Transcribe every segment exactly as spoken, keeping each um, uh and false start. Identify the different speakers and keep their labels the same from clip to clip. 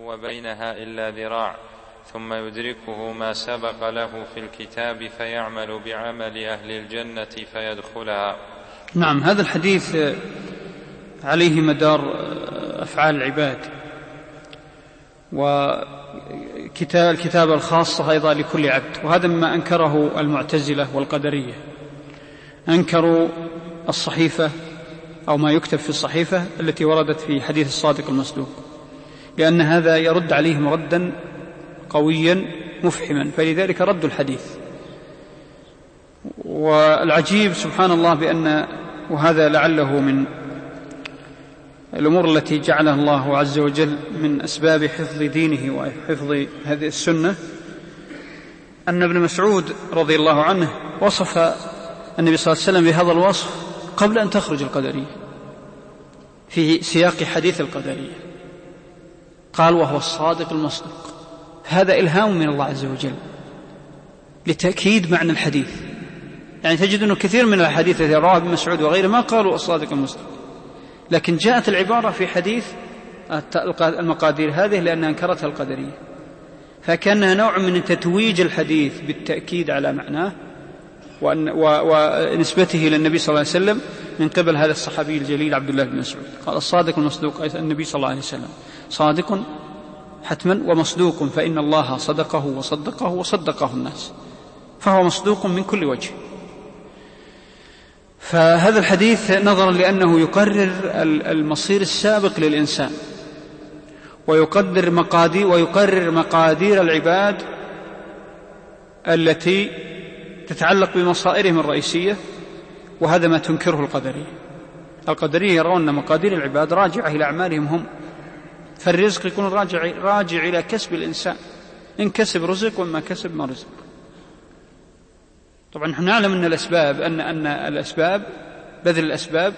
Speaker 1: وبينها إلا ذراع، ثم يدركه ما سبق له في الكتاب فيعمل بعمل أهل الجنة فيدخلها.
Speaker 2: نعم، هذا الحديث عليه مدار أفعال العباد، والكتابة الخاصة أيضا لكل عبد، وهذا مما أنكره المعتزلة والقدرية. أنكروا الصحيفة أو ما يكتب في الصحيفة التي وردت في حديث الصادق المصدوق، لأن هذا يرد عليهم ردا قويا مفحما، فلذلك ردوا الحديث. والعجيب سبحان الله بأن، وهذا لعله من الأمور التي جعلها الله عز وجل من أسباب حفظ دينه وحفظ هذه السنة، أن ابن مسعود رضي الله عنه وصف النبي صلى الله عليه وسلم بهذا الوصف قبل أن تخرج القدرية في سياق حديث القدرية، قال وهو الصادق المصدوق. هذا إلهام من الله عز وجل لتأكيد معنى الحديث. يعني تجد أنه كثير من الحديث الذي رواه ابن مسعود وغيره ما قالوا الصادق المصدوق، لكن جاءت العبارة في حديث المقادير هذه لأنها انكرتها القدرية، فكانها نوع من تتويج الحديث بالتأكيد على معناه ونسبته للنبي صلى الله عليه وسلم من قبل هذا الصحابي الجليل عبد الله بن مسعود. قال الصادق المصدوق النبي صلى الله عليه وسلم صادق حتما ومصدوق، فإن الله صدقه وصدقه وصدقه الناس، فهو مصدوق من كل وجه. فهذا الحديث نظرا لأنه يقرر المصير السابق للإنسان، ويقدر مقادير ويقرر مقادير العباد التي تتعلق بمصائرهم الرئيسية، وهذا ما تنكره القدرية. القدرية يرون مقادير العباد راجعة إلى أعمالهم هم، فالرزق يكون راجع, راجع إلى كسب الإنسان، إن كسب رزق وما كسب ما رزق. طبعا نحن نعلم أن الأسباب أن, أن الأسباب بذل الأسباب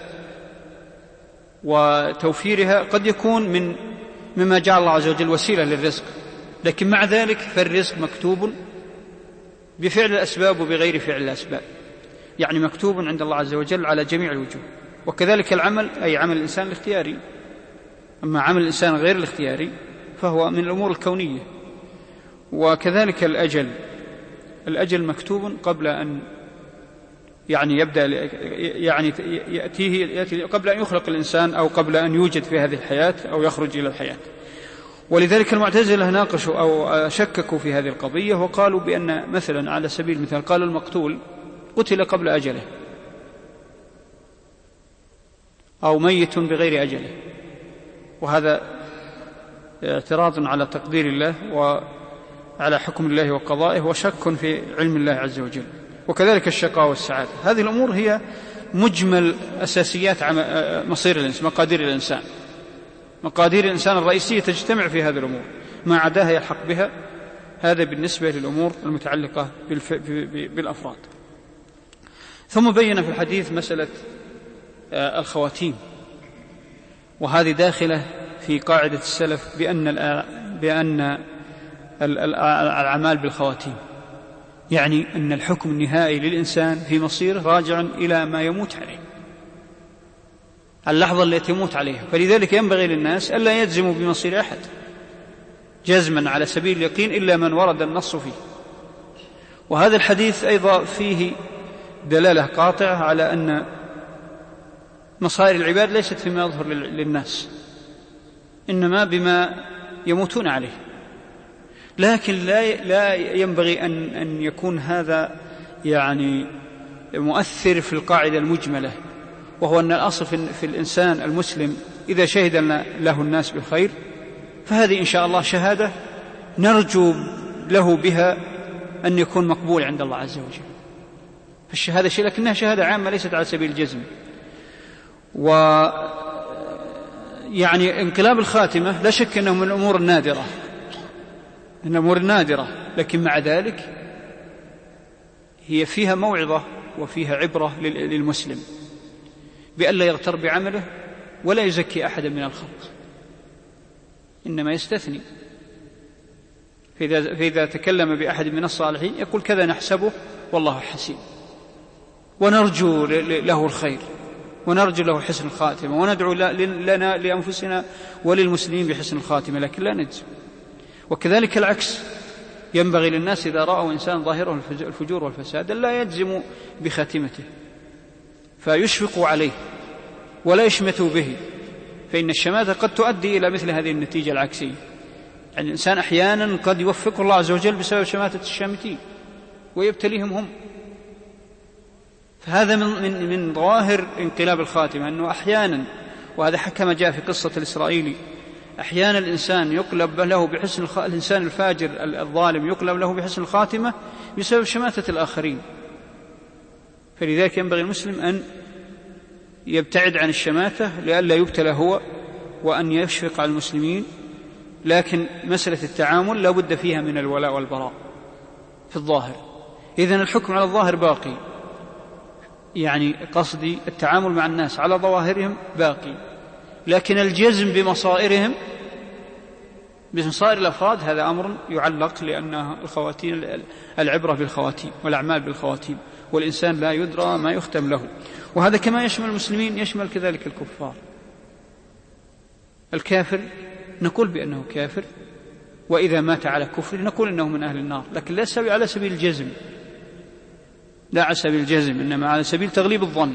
Speaker 2: وتوفيرها قد يكون من مما جعل الله عز وجل وسيلة للرزق، لكن مع ذلك فالرزق مكتوب بفعل الأسباب وبغير فعل الأسباب، يعني مكتوب عند الله عز وجل على جميع الوجوه. وكذلك العمل، أي عمل الإنسان الاختياري، أما عمل الإنسان غير الاختياري فهو من الأمور الكونية. وكذلك الأجل، الأجل مكتوب قبل أن يعني يبدأ يعني يأتيه يأتي قبل أن يخلق الإنسان أو قبل أن يوجد في هذه الحياة أو يخرج إلى الحياة. ولذلك المعتزلة ناقشوا أو شككوا في هذه القضية، وقالوا بأن مثلا على سبيل المثال قالوا المقتول قتل قبل أجله أو ميت بغير أجله، وهذا اعتراض على تقدير الله وعلى حكم الله وقضائه وشك في علم الله عز وجل. وكذلك الشقاء والسعادة، هذه الأمور هي مجمل أساسيات مصير الإنسان، مقادير الإنسان. مقادير الإنسان الرئيسية تجتمع في هذه الأمور، ما عداها يلحق بها. هذا بالنسبة للأمور المتعلقة بالأفراد. ثم بين في الحديث مسألة الخواتيم، وهذه داخلة في قاعدة السلف بأن بأن الأعمال بالخواتيم، يعني أن الحكم النهائي للإنسان في مصيره راجع إلى ما يموت عليه، اللحظة التي يموت عليها. فلذلك ينبغي للناس ألا يجزموا بمصير أحد جزما على سبيل اليقين إلا من ورد النص فيه. وهذا الحديث أيضا فيه دلالة قاطعة على أن مصائر العباد ليست فيما يظهر للناس، إنما بما يموتون عليه. لكن لا لا ينبغي أن أن يكون هذا يعني مؤثر في القاعدة المجملة، وهو أن الأصل في الإنسان المسلم إذا شهد له الناس بالخير فهذه إن شاء الله شهادة نرجو له بها أن يكون مقبول عند الله عز وجل. فالشهادة شيء، لكنها شهادة عامة ليست على سبيل الجزم. ويعني انقلاب الخاتمة لا شك أنه من الأمور النادرة، من الأمور النادرة، لكن مع ذلك هي فيها موعظة وفيها عبرة للمسلم بألا يغتر بعمله ولا يزكي أحدا من الخلق، إنما يستثني. فإذا, فإذا تكلم بأحد من الصالحين يقول كذا نحسبه والله حسيب، ونرجو له الخير ونرجو له حسن الخاتمة، وندعو لنا لأنفسنا وللمسلمين بحسن الخاتمة، لكن لا نجزم. وكذلك العكس، ينبغي للناس إذا رأوا إنسان ظاهره الفجور والفساد لا يجزموا بخاتمته فيشفقوا عليه ولا يشمتوا به، فإن الشماتة قد تؤدي إلى مثل هذه النتيجة العكسية. يعني الإنسان أحيانا قد يوفقه الله عز وجل بسبب شماتة الشامتين ويبتليهم هم. فهذا من, من, من ظواهر انقلاب الخاتمة، أنه أحيانا، وهذا كما جاء في قصة الإسرائيلي، أحيانا الإنسان يقلب له بحسن الخ... الإنسان الفاجر الظالم يقلب له بحسن الخاتمة بسبب شماتة الآخرين. فلذلك ينبغي المسلم أن يبتعد عن الشماتة لئلا يبتلى هو، وأن يشفق على المسلمين. لكن مسألة التعامل لا بد فيها من الولاء والبراء في الظاهر. إذن الحكم على الظاهر باقي، يعني قصدي التعامل مع الناس على ظواهرهم باقي، لكن الجزم بمصائرهم بمصائر الأفراد هذا أمر يعلق، لأن الخواتيم العبرة بالخواتيم والأعمال بالخواتيم، والإنسان لا يدرى ما يختم له. وهذا كما يشمل المسلمين يشمل كذلك الكفار. الكافر نقول بأنه كافر، وإذا مات على كفر نقول إنه من أهل النار، لكن ليس على سبيل الجزم، لا على سبيل الجزم، إنما على سبيل تغليب الظن،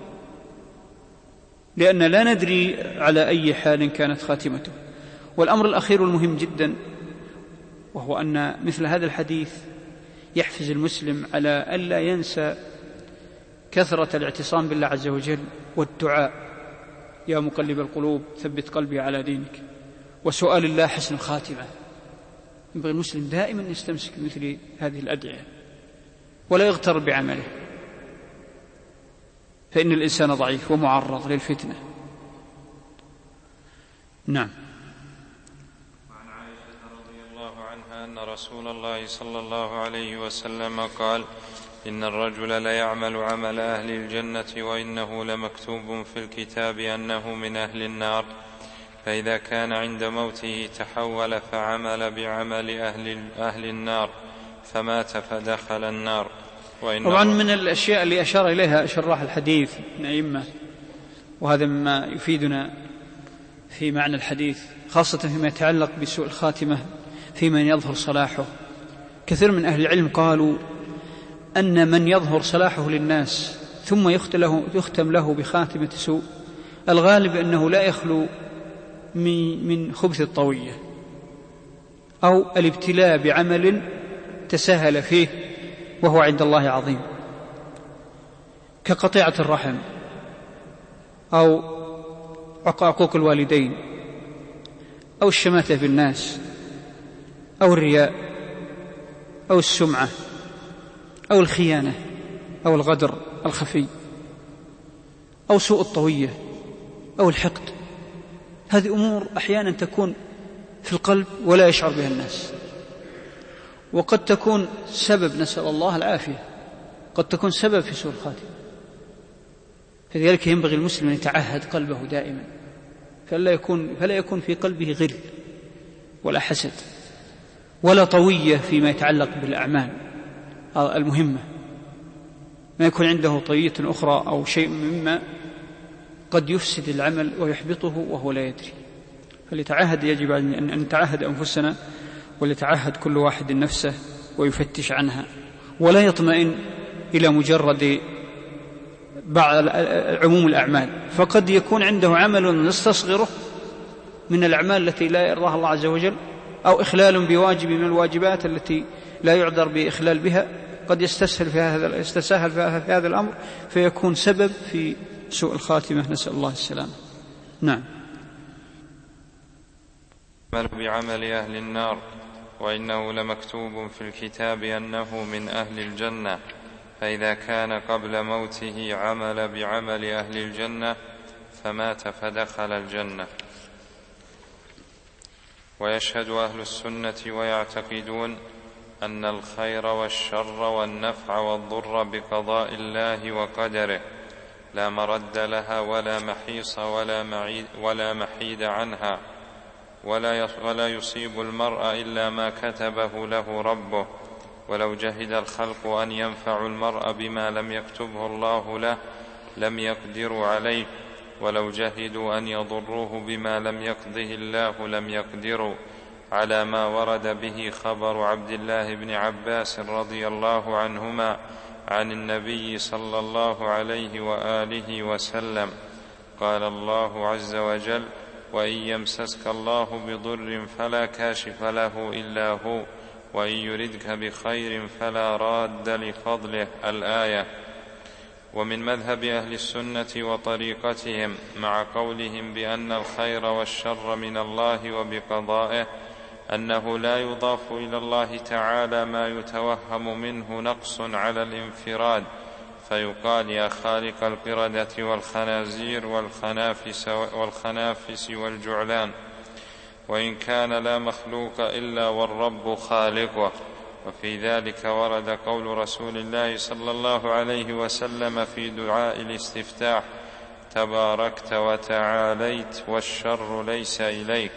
Speaker 2: لأن لا ندري على أي حال كانت خاتمته. والأمر الأخير المهم جدا، وهو أن مثل هذا الحديث يحفز المسلم على ألا ينسى كثرة الاعتصام بالله عز وجل والدعاء: يا مقلب القلوب ثبت قلبي على دينك، وسؤال الله حسن الخاتمة. ينبغي المسلم دائما يستمسك مثل هذه الأدعية ولا يغتر بعمله، فإن الإنسان ضعيف ومعرض للفتنة. نعم.
Speaker 1: وعن عائشة رضي الله عنها أن رسول الله صلى الله عليه وسلم قال: إن الرجل ليعمل عمل أهل الجنة وإنه لمكتوب في الكتاب أنه من أهل النار، فإذا كان عند موته تحول فعمل بعمل أهل, أهل النار فمات فدخل النار.
Speaker 2: طبعا من الأشياء اللي أشار إليها شراح الحديث من أئمة، وهذا مما يفيدنا في معنى الحديث، خاصة فيما يتعلق بسوء الخاتمة في من يظهر صلاحه. كثير من أهل العلم قالوا أن من يظهر صلاحه للناس ثم يختم له بخاتمة سوء، الغالب أنه لا يخلو من خبث الطوية أو الابتلاء بعمل تساهل فيه وهو عند الله عظيم، كقطيعة الرحم أو عقوق الوالدين أو الشماتة بالناس أو الرياء أو السمعة أو الخيانة أو الغدر الخفي أو سوء الطوية أو الحقد. هذه أمور أحيانا تكون في القلب ولا يشعر بها الناس، وقد تكون سبب، نسأل الله العافية، قد تكون سبب في سوء الخاتمة. فلذلك ينبغي المسلم أن يتعهد قلبه دائما، فلا يكون, فلا يكون في قلبه غل ولا حسد ولا طوية فيما يتعلق بالأعمال المهمة، ما يكون عنده طوية أخرى أو شيء مما قد يفسد العمل ويحبطه وهو لا يدري. فليتعهد، يجب أن نتعهد أنفسنا وليتعهد كل واحد نفسه ويفتش عنها، ولا يطمئن إلى مجرد بعض عموم الأعمال، فقد يكون عنده عمل نستصغره من الأعمال التي لا يرضاها الله عز وجل، أو إخلال بواجب من الواجبات التي لا يعذر بإخلال بها، قد يستسهل في هذا يستسهل في هذا الأمر فيكون سبب في سوء الخاتمة، نسأل الله السلامة. نعم.
Speaker 1: بعمل أهل النار وإنه لمكتوب في الكتاب أنه من أهل الجنة، فإذا كان قبل موته عمل بعمل أهل الجنة فمات فدخل الجنة. ويشهد أهل السنة ويعتقدون أن الخير والشر والنفع والضر بقضاء الله وقدره لا مرد لها ولا محيص ولا, معيد ولا محيد عنها، ولا يصيب المرء إلا ما كتبه له ربه، ولو جهد الخلق أن ينفعوا المرء بما لم يكتبه الله له لم يقدروا عليه، ولو جهدوا أن يضروه بما لم يقضه الله لم يقدروا، على ما ورد به خبر عبد الله بن عباس رضي الله عنهما عن النبي صلى الله عليه وآله وسلم قال الله عز وجل: وإن يمسسك الله بضر فلا كاشف له إلا هو وإن يردك بخير فلا راد لفضله. الآية. ومن مذهب أهل السنة وطريقتهم مع قولهم بأن الخير والشر من الله وبقضائه أنه لا يضاف إلى الله تعالى ما يتوهم منه نقص على الانفراد، فيقال: يا خالق القردة والخنازير والخنافس, والخنافس والجعلان، وإن كان لا مخلوق إلا والرب خالقه. وفي ذلك ورد قول رسول الله صلى الله عليه وسلم في دعاء الاستفتاح: تباركت وتعاليت والشر ليس إليك.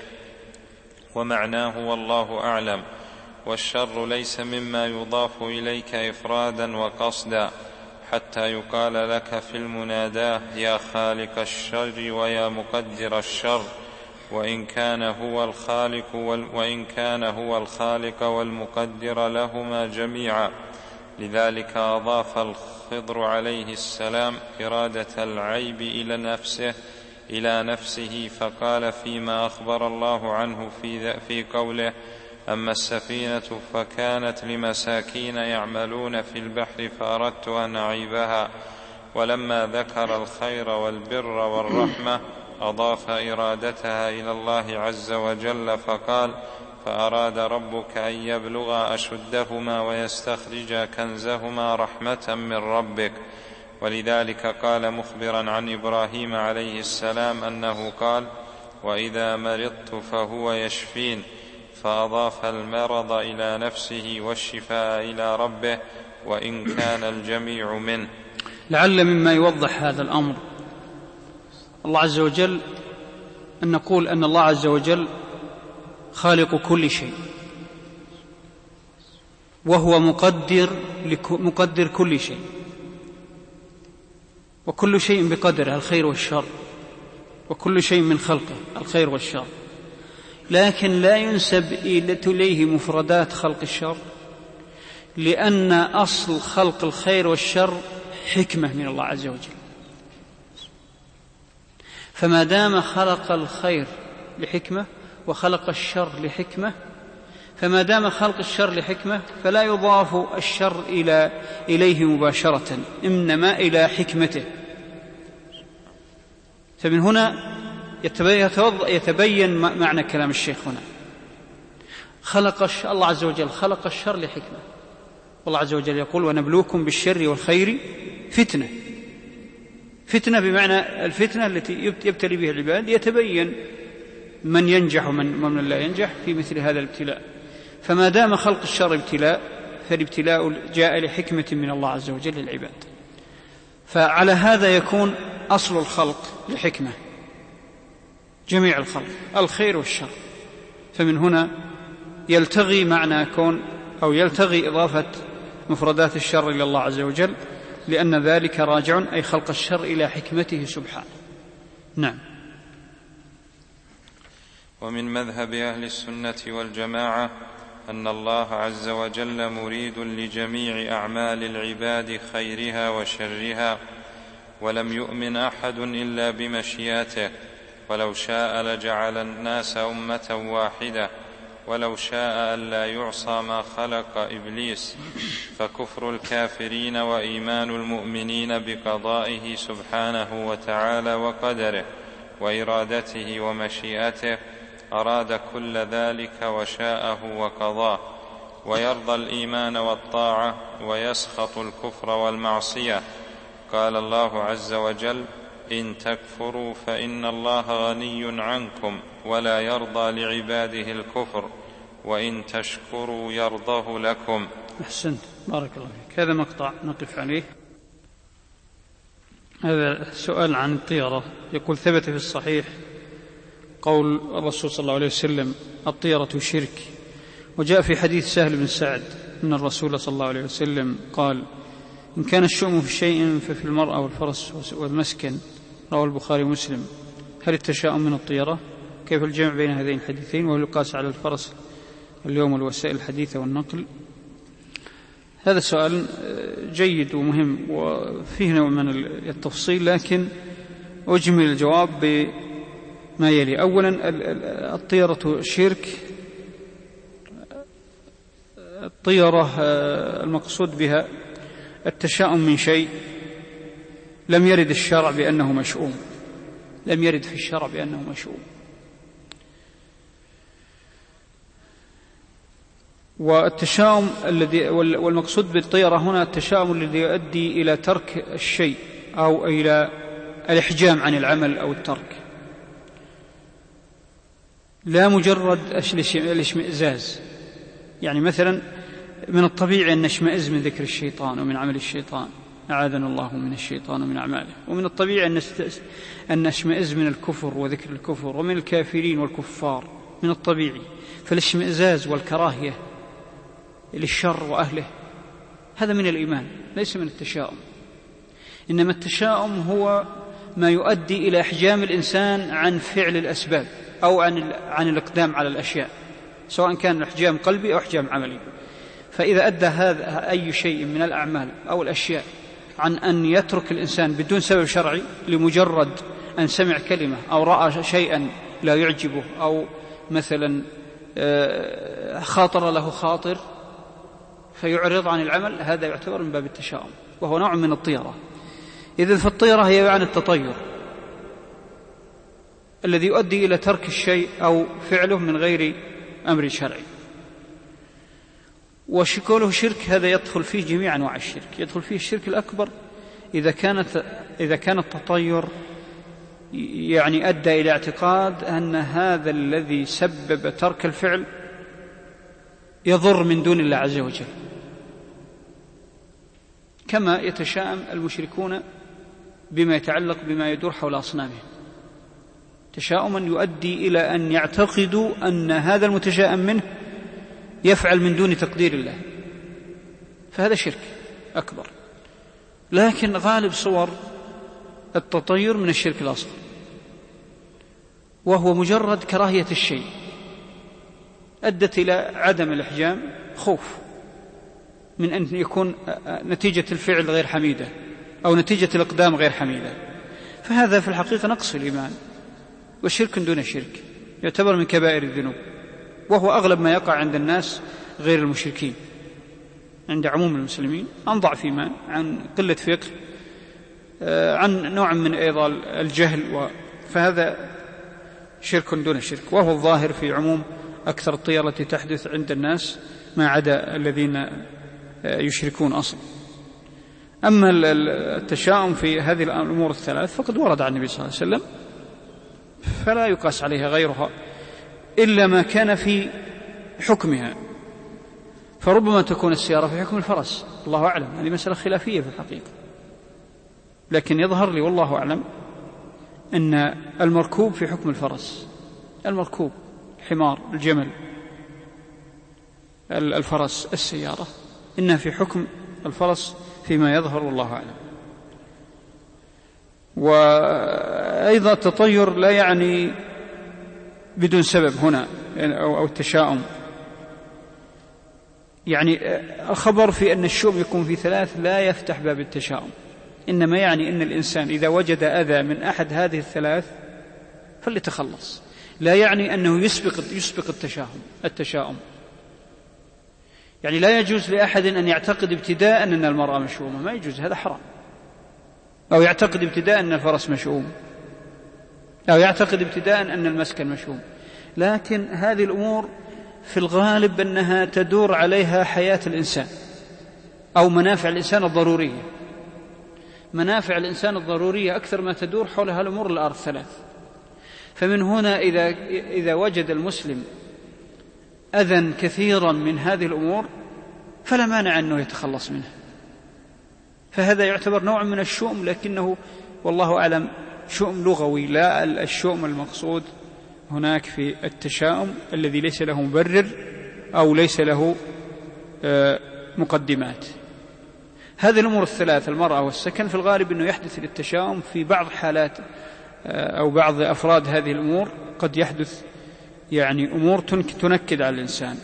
Speaker 1: ومعناه والله أعلم: والشر ليس مما يضاف إليك إفرادا وقصدا، حتى يقال لك في المناداة: يا خالق الشر ويا مقدر الشر، وإن كان هو الخالق وإن كان هو الخالق والمقدر لهما جميعا. لذلك أضاف الخضر عليه السلام إرادة العيب إلى نفسه إلى نفسه فقال فيما أخبر الله عنه في, في قوله: أما السفينة فكانت لمساكين يعملون في البحر فأردت أن أعيبها. ولما ذكر الخير والبر والرحمة أضاف إرادتها إلى الله عز وجل فقال: فأراد ربك أن يبلغا أشدهما ويستخرجا كنزهما رحمة من ربك. ولذلك قال مخبرا عن إبراهيم عليه السلام أنه قال: وإذا مرضت فهو يشفين، فأضاف المرض إلى نفسه والشفاء إلى ربه، وإن كان الجميع منه.
Speaker 2: لعل مما يوضح هذا الأمر الله عز وجل أن نقول أن الله عز وجل خالق كل شيء، وهو مقدر, مقدر كل شيء، وكل شيء بقدره الخير والشر، وكل شيء من خلقه الخير والشر، لكن لا ينسب إليه مفردات خلق الشر، لأن أصل خلق الخير والشر حكمة من الله عز وجل. فما دام خلق الخير لحكمة وخلق الشر لحكمة، فما دام خلق الشر لحكمة فلا يضاف الشر إلى إليه مباشرة، إنما إلى حكمته. فمن هنا يتبين معنى كلام الشيخ هنا. خلق الله عز وجل خلق الشر لحكمة، والله عز وجل يقول: ونبلوكم بالشر والخير فتنة. فتنة بمعنى الفتنة التي يبتلي بها العباد يتبين من ينجح ومن لا ينجح في مثل هذا الابتلاء. فما دام خلق الشر ابتلاء، فالابتلاء جاء لحكمة من الله عز وجل للعباد. فعلى هذا يكون أصل الخلق لحكمة، جميع الخلق الخير والشر. فمن هنا يلتغي معنى كون أو يلتغي إضافة مفردات الشر إلى الله عز وجل، لأن ذلك راجع أي خلق الشر إلى حكمته سبحانه. نعم.
Speaker 1: ومن مذهب أهل السنة والجماعة أن الله عز وجل مريد لجميع أعمال العباد خيرها وشرها، ولم يؤمن أحد إلا بمشيئته، ولو شاء لجعل الناس أمة واحدة، ولو شاء ألا يعصى ما خلق إبليس. فكفر الكافرين وإيمان المؤمنين بقضائه سبحانه وتعالى وقدره وإرادته ومشيئته أراد كل ذلك وشاءه وقضاه، ويرضى الإيمان والطاعة ويسخط الكفر والمعصية. قال الله عز وجل: إن تكفروا فإن الله غني عنكم ولا يرضى لعباده الكفر وإن تشكروا يرضه لكم.
Speaker 2: أحسنت، بارك الله فيك. هذا مقطع نقف عليه. هذا سؤال عن الطيرة، يقول: ثبت في الصحيح قول الرسول صلى الله عليه وسلم: الطيرة شرك. وجاء في حديث سهل بن سعد أن الرسول صلى الله عليه وسلم قال: إن كان الشؤم في شيء ففي المرأة والفرس والمسكن. رواه البخاري ومسلم. هل التشاؤم من الطيرة؟ كيف الجمع بين هذين الحديثين وهو يقاس على الفرس اليوم الوسائل الحديثة والنقل؟ هذا سؤال جيد ومهم وفيه نوع من التفصيل، لكن أجمل الجواب بما يلي. أولا الطيرة شرك. الطيرة المقصود بها التشاؤم من شيء لم يرد الشرع بأنه مشؤوم، لم يرد في الشرع بأنه مشؤوم. والتشاؤم الذي والمقصود بالطيرة هنا التشاؤم الذي يؤدي إلى ترك الشيء أو إلى الإحجام عن العمل أو الترك، لا مجرد الاشمئزاز. يعني مثلا من الطبيعي أن نشمئز من ذكر الشيطان ومن عمل الشيطان، أعاذنا الله من الشيطان ومن أعماله. ومن الطبيعي أن نشمئز من الكفر وذكر الكفر ومن الكافرين والكفار، من الطبيعي. فالاشمئزاز والكراهية للشر وأهله هذا من الإيمان، ليس من التشاؤم. إنما التشاؤم هو ما يؤدي إلى إحجام الإنسان عن فعل الأسباب أو عن عن الإقدام على الأشياء، سواء كان إحجام قلبي أو إحجام عملي. فإذا أدى هذا أي شيء من الأعمال أو الأشياء عن أن يترك الإنسان بدون سبب شرعي لمجرد أن سمع كلمة أو رأى شيئا لا يعجبه أو مثلا خاطر له خاطر فيعرض عن العمل، هذا يعتبر من باب التشاؤم وهو نوع من الطيرة. إذن فالطيرة هي عن التطير الذي يؤدي إلى ترك الشيء أو فعله من غير أمر شرعي. وشكوله شرك هذا يدخل فيه جميع أنواع الشرك، يدخل فيه الشرك الأكبر إذا كانت إذا كان التطير يعني أدى إلى اعتقاد أن هذا الذي سبب ترك الفعل يضر من دون الله عز وجل، كما يتشاءم المشركون بما يتعلق بما يدور حول أصنامهم، تشاؤما يؤدي إلى أن يعتقدوا أن هذا المتشاءم منه يفعل من دون تقدير الله، فهذا شرك أكبر. لكن غالب صور التطير من الشرك الأصغر، وهو مجرد كراهية الشيء أدت إلى عدم الإحجام، خوف من أن يكون نتيجة الفعل غير حميدة أو نتيجة الإقدام غير حميدة، فهذا في الحقيقة نقص الإيمان وشرك دون شرك، يعتبر من كبائر الذنوب، وهو أغلب ما يقع عند الناس غير المشركين، عند عموم المسلمين، عن ضعف إيمان، عن قلة فقه، عن نوع من أيضا الجهل، فهذا شرك دون شرك، وهو الظاهر في عموم أكثر الطيرة التي تحدث عند الناس ما عدا الذين يشركون أصلا. أما التشاؤم في هذه الأمور الثلاث فقد ورد عن النبي صلى الله عليه وسلم، فلا يقاس عليها غيرها إلا ما كان في حكمها، فربما تكون السيارة في حكم الفرس، الله أعلم، هذه مسألة خلافية في الحقيقة، لكن يظهر لي والله أعلم أن المركوب في حكم الفرس، المركوب الحمار، الجمل، الفرس، السيارة، إنها في حكم الفرس فيما يظهر والله أعلم. وأيضا التطير لا يعني بدون سبب هنا أو التشاؤم، يعني الخبر في أن الشؤم يكون في ثلاث لا يفتح باب التشاؤم، إنما يعني أن الإنسان إذا وجد أذى من أحد هذه الثلاث فليتخلص، لا يعني أنه يسبق يسبق التشاؤم التشاؤم يعني لا يجوز لأحد أن يعتقد ابتداء أن المرأة مشؤومة، ما يجوز، هذا حرام، أو يعتقد ابتداء أن الفرس مشؤوم، أو يعتقد ابتداء أن المسكن مشؤوم. لكن هذه الأمور في الغالب أنها تدور عليها حياة الإنسان أو منافع الإنسان الضرورية، منافع الإنسان الضرورية أكثر ما تدور حولها الأمور الأرض ثلاث. فمن هنا إذا, إذا وجد المسلم أذى كثيرا من هذه الأمور فلا مانع أنه يتخلص منه، فهذا يعتبر نوع من الشؤم، لكنه والله أعلم شؤم لغوي، لا الشؤم المقصود هناك في التشاؤم الذي ليس له مبرر أو ليس له مقدمات. هذه الأمور الثلاث، المرأة والسكن، في الغالب أنه يحدث للتشاؤم في بعض حالات أو بعض أفراد هذه الأمور قد يحدث يعني أمور تنكد على الإنسان،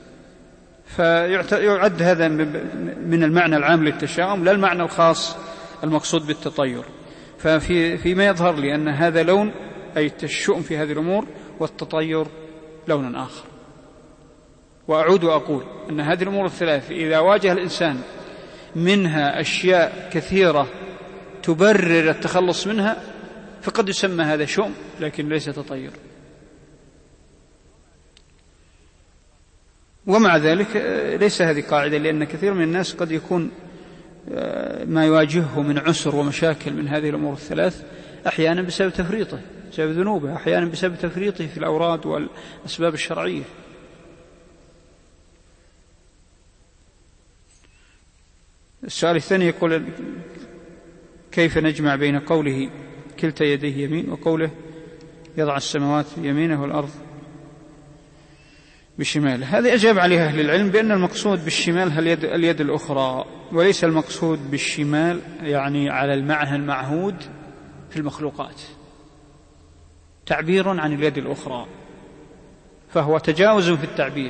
Speaker 2: فيعد هذا من المعنى العام للتشاؤم لا المعنى الخاص المقصود بالتطير. ففي فيما يظهر لي أن هذا لون، أي التشؤم في هذه الأمور، والتطير لون آخر. وأعود وأقول أن هذه الأمور الثلاث إذا واجه الإنسان منها أشياء كثيرة تبرر التخلص منها فقد يسمى هذا شؤم لكن ليس تطير. ومع ذلك ليس هذه قاعدة، لأن كثير من الناس قد يكون ما يواجهه من عسر ومشاكل من هذه الأمور الثلاث أحيانا بسبب تفريطه، بسبب ذنوبه، أحيانا بسبب تفريطه في الأوراد والأسباب الشرعية. السؤال الثاني يقول: كيف نجمع بين قوله كلتا يديه يمين وقوله يضع السماوات يمينه والأرض بشماله؟ هذا أجاب عليها أهل العلم بأن المقصود بالشمال اليد, اليد الأخرى، وليس المقصود بالشمال يعني على المعنى المعهود في المخلوقات، تعبير عن اليد الأخرى، فهو تجاوز في التعبير.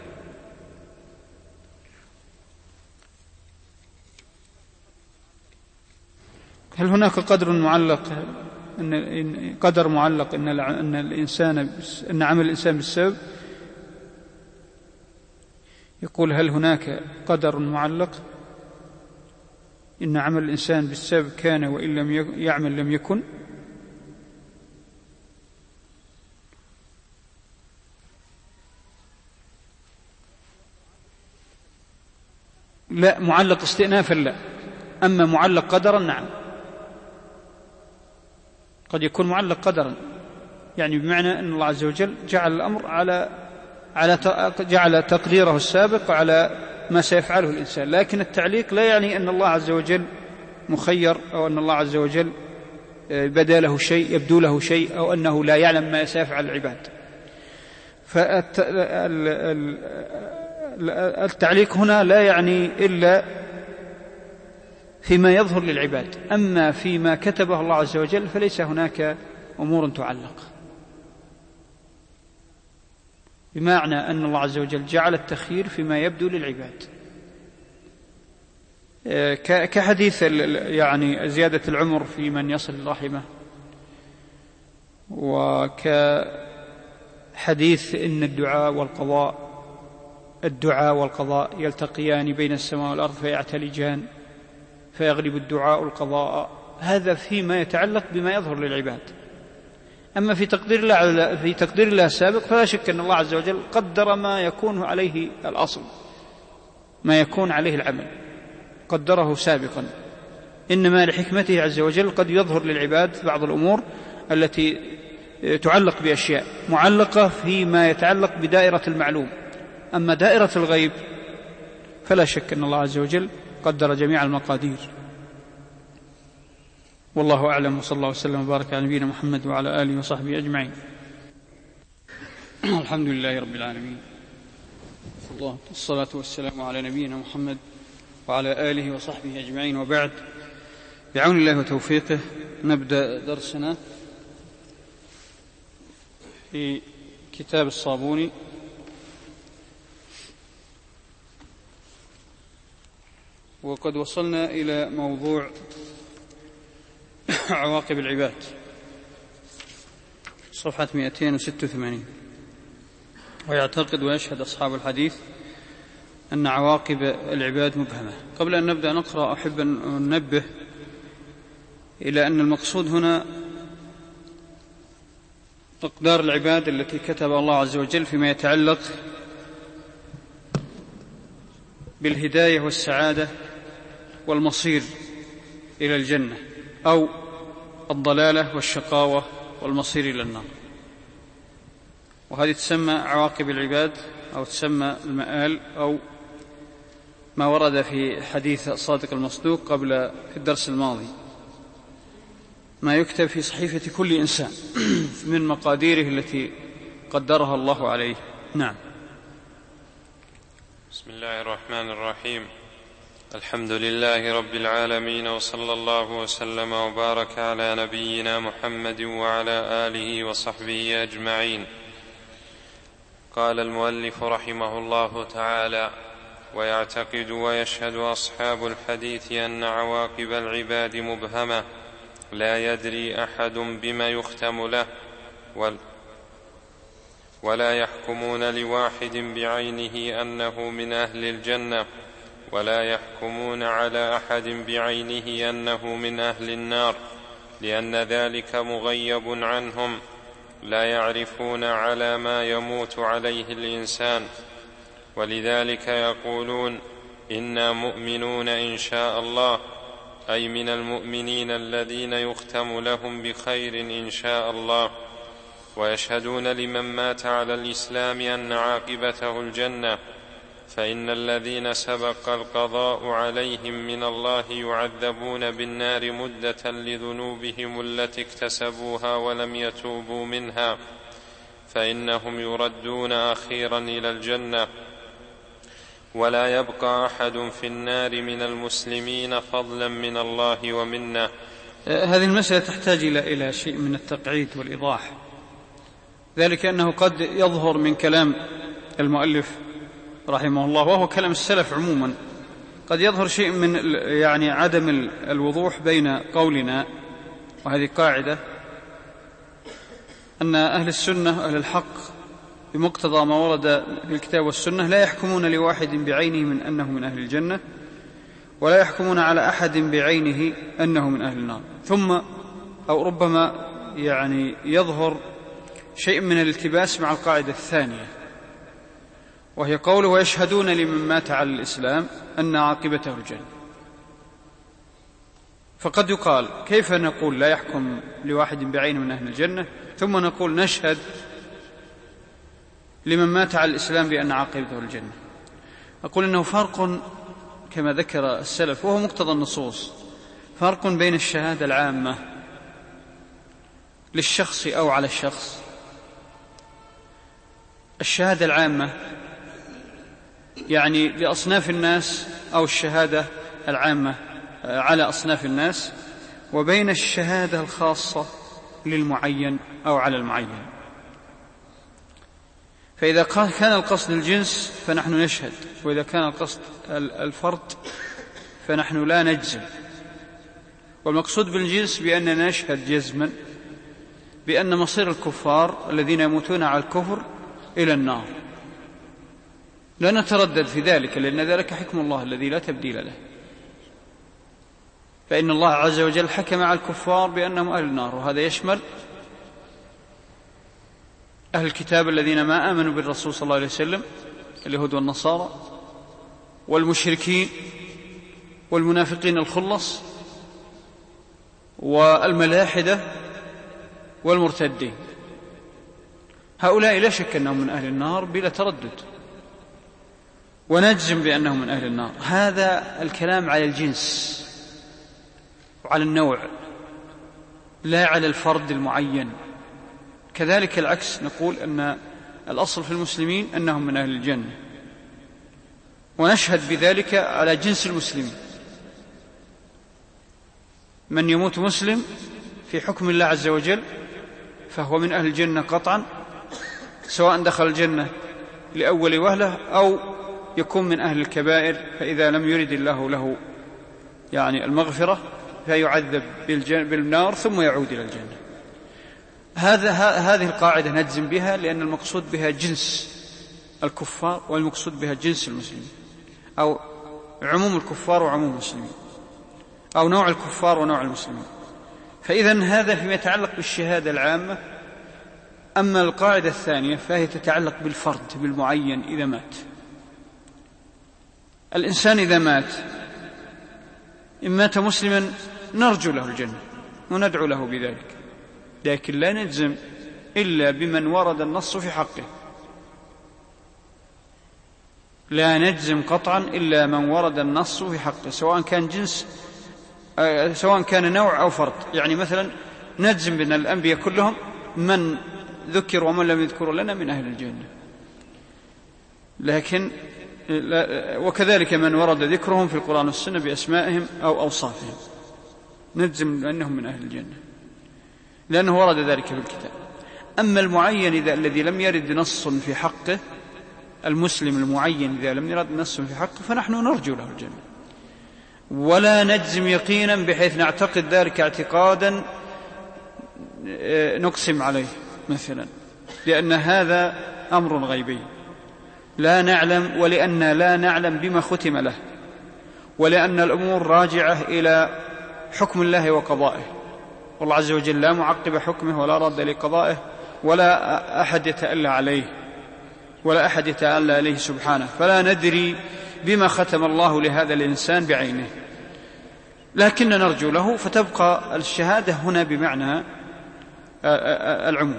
Speaker 2: هل هناك قدر معلق إن قدر معلق إن أن الإنسان أن عمل الإنسان بالسبب؟ يقول: هل هناك قدر معلق إن عمل الإنسان بالسبب كان وإن لم يعمل لم يكن؟ لا، معلق استئنافا لا، أما معلق قدرا نعم، قد يكون معلق قدرا، يعني بمعنى أن الله عز وجل جعل الأمر على على جعل تقديره السابق على ما سيفعله الإنسان، لكن التعليق لا يعني أن الله عز وجل مخير، أو أن الله عز وجل بدا له شيء، يبدو له شيء، أو أنه لا يعلم ما سيفعل العباد. فالتعليق هنا لا يعني إلا فيما يظهر للعباد، أما فيما كتبه الله عز وجل فليس هناك أمور تعلق، بمعنى أن الله عز وجل جعل التخيير فيما يبدو للعباد، كحديث يعني زيادة العمر في من يصل الرحمة، وكحديث إن الدعاء والقضاء الدعاء والقضاء يلتقيان بين السماء والأرض فيعتلجان فيغلب الدعاء القضاء. هذا فيما يتعلق بما يظهر للعباد. أما في تقدير الله في تقدير الله السابق فلا شك أن الله عز وجل قدر ما يكون عليه الأصل، ما يكون عليه العمل قدره سابقا، إنما لحكمته عز وجل قد يظهر للعباد بعض الأمور التي تعلق بأشياء معلقة فيما يتعلق بدائرة المعلوم. أما دائرة الغيب فلا شك أن الله عز وجل قدر جميع المقادير. والله أعلم، وصلى الله وسلم وبارك على نبينا محمد وعلى آله وصحبه أجمعين. الحمد لله رب العالمين، والصلاة والسلام على نبينا محمد وعلى آله وصحبه أجمعين، وبعد. بعون الله وتوفيقه نبدأ درسنا في كتاب الصابوني، وقد وصلنا إلى موضوع عواقب العباد، صفحة مئتين وستة وثمانين. ويعتقد ويشهد أصحاب الحديث أن عواقب العباد مبهمة. قبل أن نبدأ نقرأ أحب أن ننبه إلى أن المقصود هنا أقدار العباد التي كتب الله عز وجل فيما يتعلق بالهداية والسعادة والمصير إلى الجنة، أو الضلالة والشقاوة والمصير إلى النار. وهذه تسمى عواقب العباد، أو تسمى المآل، أو ما ورد في حديث الصادق المصدوق قبل في الدرس الماضي، ما يكتب في صحيفة كل إنسان من مقاديره التي قدرها الله عليه. نعم.
Speaker 1: بسم الله الرحمن الرحيم. الحمد لله رب العالمين، وصلى الله وسلم وبارك على نبينا محمد وعلى آله وصحبه أجمعين. قال المؤلف رحمه الله تعالى: ويعتقد ويشهد أصحاب الحديث أن عواقب العباد مبهمة لا يدري أحد بما يختم له، ولا يحكمون لواحد بعينه أنه من أهل الجنة، ولا يحكمون على أحد بعينه أنه من أهل النار، لأن ذلك مغيب عنهم، لا يعرفون على ما يموت عليه الإنسان، ولذلك يقولون: إنا مؤمنون إن شاء الله، أي من المؤمنين الذين يختم لهم بخير إن شاء الله. ويشهدون لمن مات على الإسلام أن عاقبته الجنة، فإن الذين سبق القضاء عليهم من الله يعذبون بالنار مدة لذنوبهم التي اكتسبوها ولم يتوبوا منها، فإنهم يردون أخيرا إلى الجنة، ولا يبقى أحد في النار من المسلمين فضلا من الله ومنه.
Speaker 2: هذه المسألة تحتاج إلى شيء من التقعيد والإيضاح، ذلك أنه قد يظهر من كلام المؤلف رحمه الله، وهو كلام السلف عموما، قد يظهر شيء من يعني عدم الوضوح بين قولنا، وهذه قاعدة، أن أهل السنة أهل الحق بمقتضى ما ورد في الكتاب والسنة لا يحكمون لواحد بعينه من أنه من أهل الجنة، ولا يحكمون على أحد بعينه أنه من أهل النار. ثم أو ربما يعني يظهر شيء من الالتباس مع القاعدة الثانية، وهي قوله: ويشهدون لمن مات على الإسلام أن عاقبته الجنة. فقد يقال: كيف نقول لا يحكم لواحد بعينه من أهل الجنة، ثم نقول نشهد لمن مات على الإسلام بأن عاقبته الجنة؟ أقول إنه فرق كما ذكر السلف، وهو مقتضى النصوص، فرق بين الشهادة العامة للشخص أو على الشخص. الشهادة العامة يعني لأصناف الناس، أو الشهادة العامة على أصناف الناس، وبين الشهادة الخاصة للمعين أو على المعين. فإذا كان القصد الجنس فنحن نشهد، وإذا كان القصد الفرد فنحن لا نجزم. والمقصود بالجنس بأننا نشهد جزما بأن مصير الكفار الذين يموتون على الكفر إلى النار، لا نتردد في ذلك، لأن ذلك حكم الله الذي لا تبديل له. فإن الله عز وجل حكم على الكفار بأنهم أهل النار، وهذا يشمل أهل الكتاب الذين ما آمنوا بالرسول صلى الله عليه وسلم، اليهود والنصارى، والمشركين، والمنافقين الخلص، والملاحدة، والمرتدين. هؤلاء لا شك أنهم من أهل النار بلا تردد، ونجزم بأنهم من أهل النار. هذا الكلام على الجنس وعلى النوع، لا على الفرد المعين. كذلك العكس، نقول أن الأصل في المسلمين أنهم من أهل الجنة، ونشهد بذلك على جنس المسلمين. من يموت مسلم في حكم الله عز وجل فهو من أهل الجنة قطعا، سواء دخل الجنة لأول وهلة أو يكون من أهل الكبائر، فإذا لم يرد الله له يعني المغفرة فيعذب بالنار ثم يعود إلى الجنة. هذا هذه القاعدة نجزم بها، لأن المقصود بها جنس الكفار، والمقصود بها جنس المسلمين، أو عموم الكفار وعموم المسلمين، أو نوع الكفار ونوع المسلمين. فإذن هذا فيما يتعلق بالشهادة العامة. أما القاعدة الثانية فهي تتعلق بالفرد، بالمعين إذا مات. الإنسان إذا مات، إن مات مسلما نرجو له الجنة وندعو له بذلك، لكن لا نجزم إلا بمن ورد النص في حقه. لا نجزم قطعا إلا من ورد النص في حقه، سواء كان جنس سواء كان نوع أو فرد. يعني مثلا نجزم بأن الأنبياء كلهم من ذكر ومن لم يذكر لنا من أهل الجنة، لكن وكذلك من ورد ذكرهم في القرآن والسنة بأسمائهم أو أوصافهم نجزم أنهم من أهل الجنة لأنه ورد ذلك في الكتاب. أما المعين إذا الذي لم يرد نص في حقه، المسلم المعين إذا لم يرد نص في حقه فنحن نرجو له الجنة ولا نجزم يقينا بحيث نعتقد ذلك اعتقادا نقسم عليه مثلا، لأن هذا أمر غيبي لا نعلم، ولأن لا نعلم بما ختم له، ولأن الأمور راجعة إلى حكم الله وقضائه، والله عز وجل لا معقب حكمه ولا رد لقضائه ولا أحد يتألى عليه ولا أحد يتألى عليه سبحانه، فلا ندري بما ختم الله لهذا الإنسان بعينه، لكن نرجو له، فتبقى الشهادة هنا بمعنى العموم.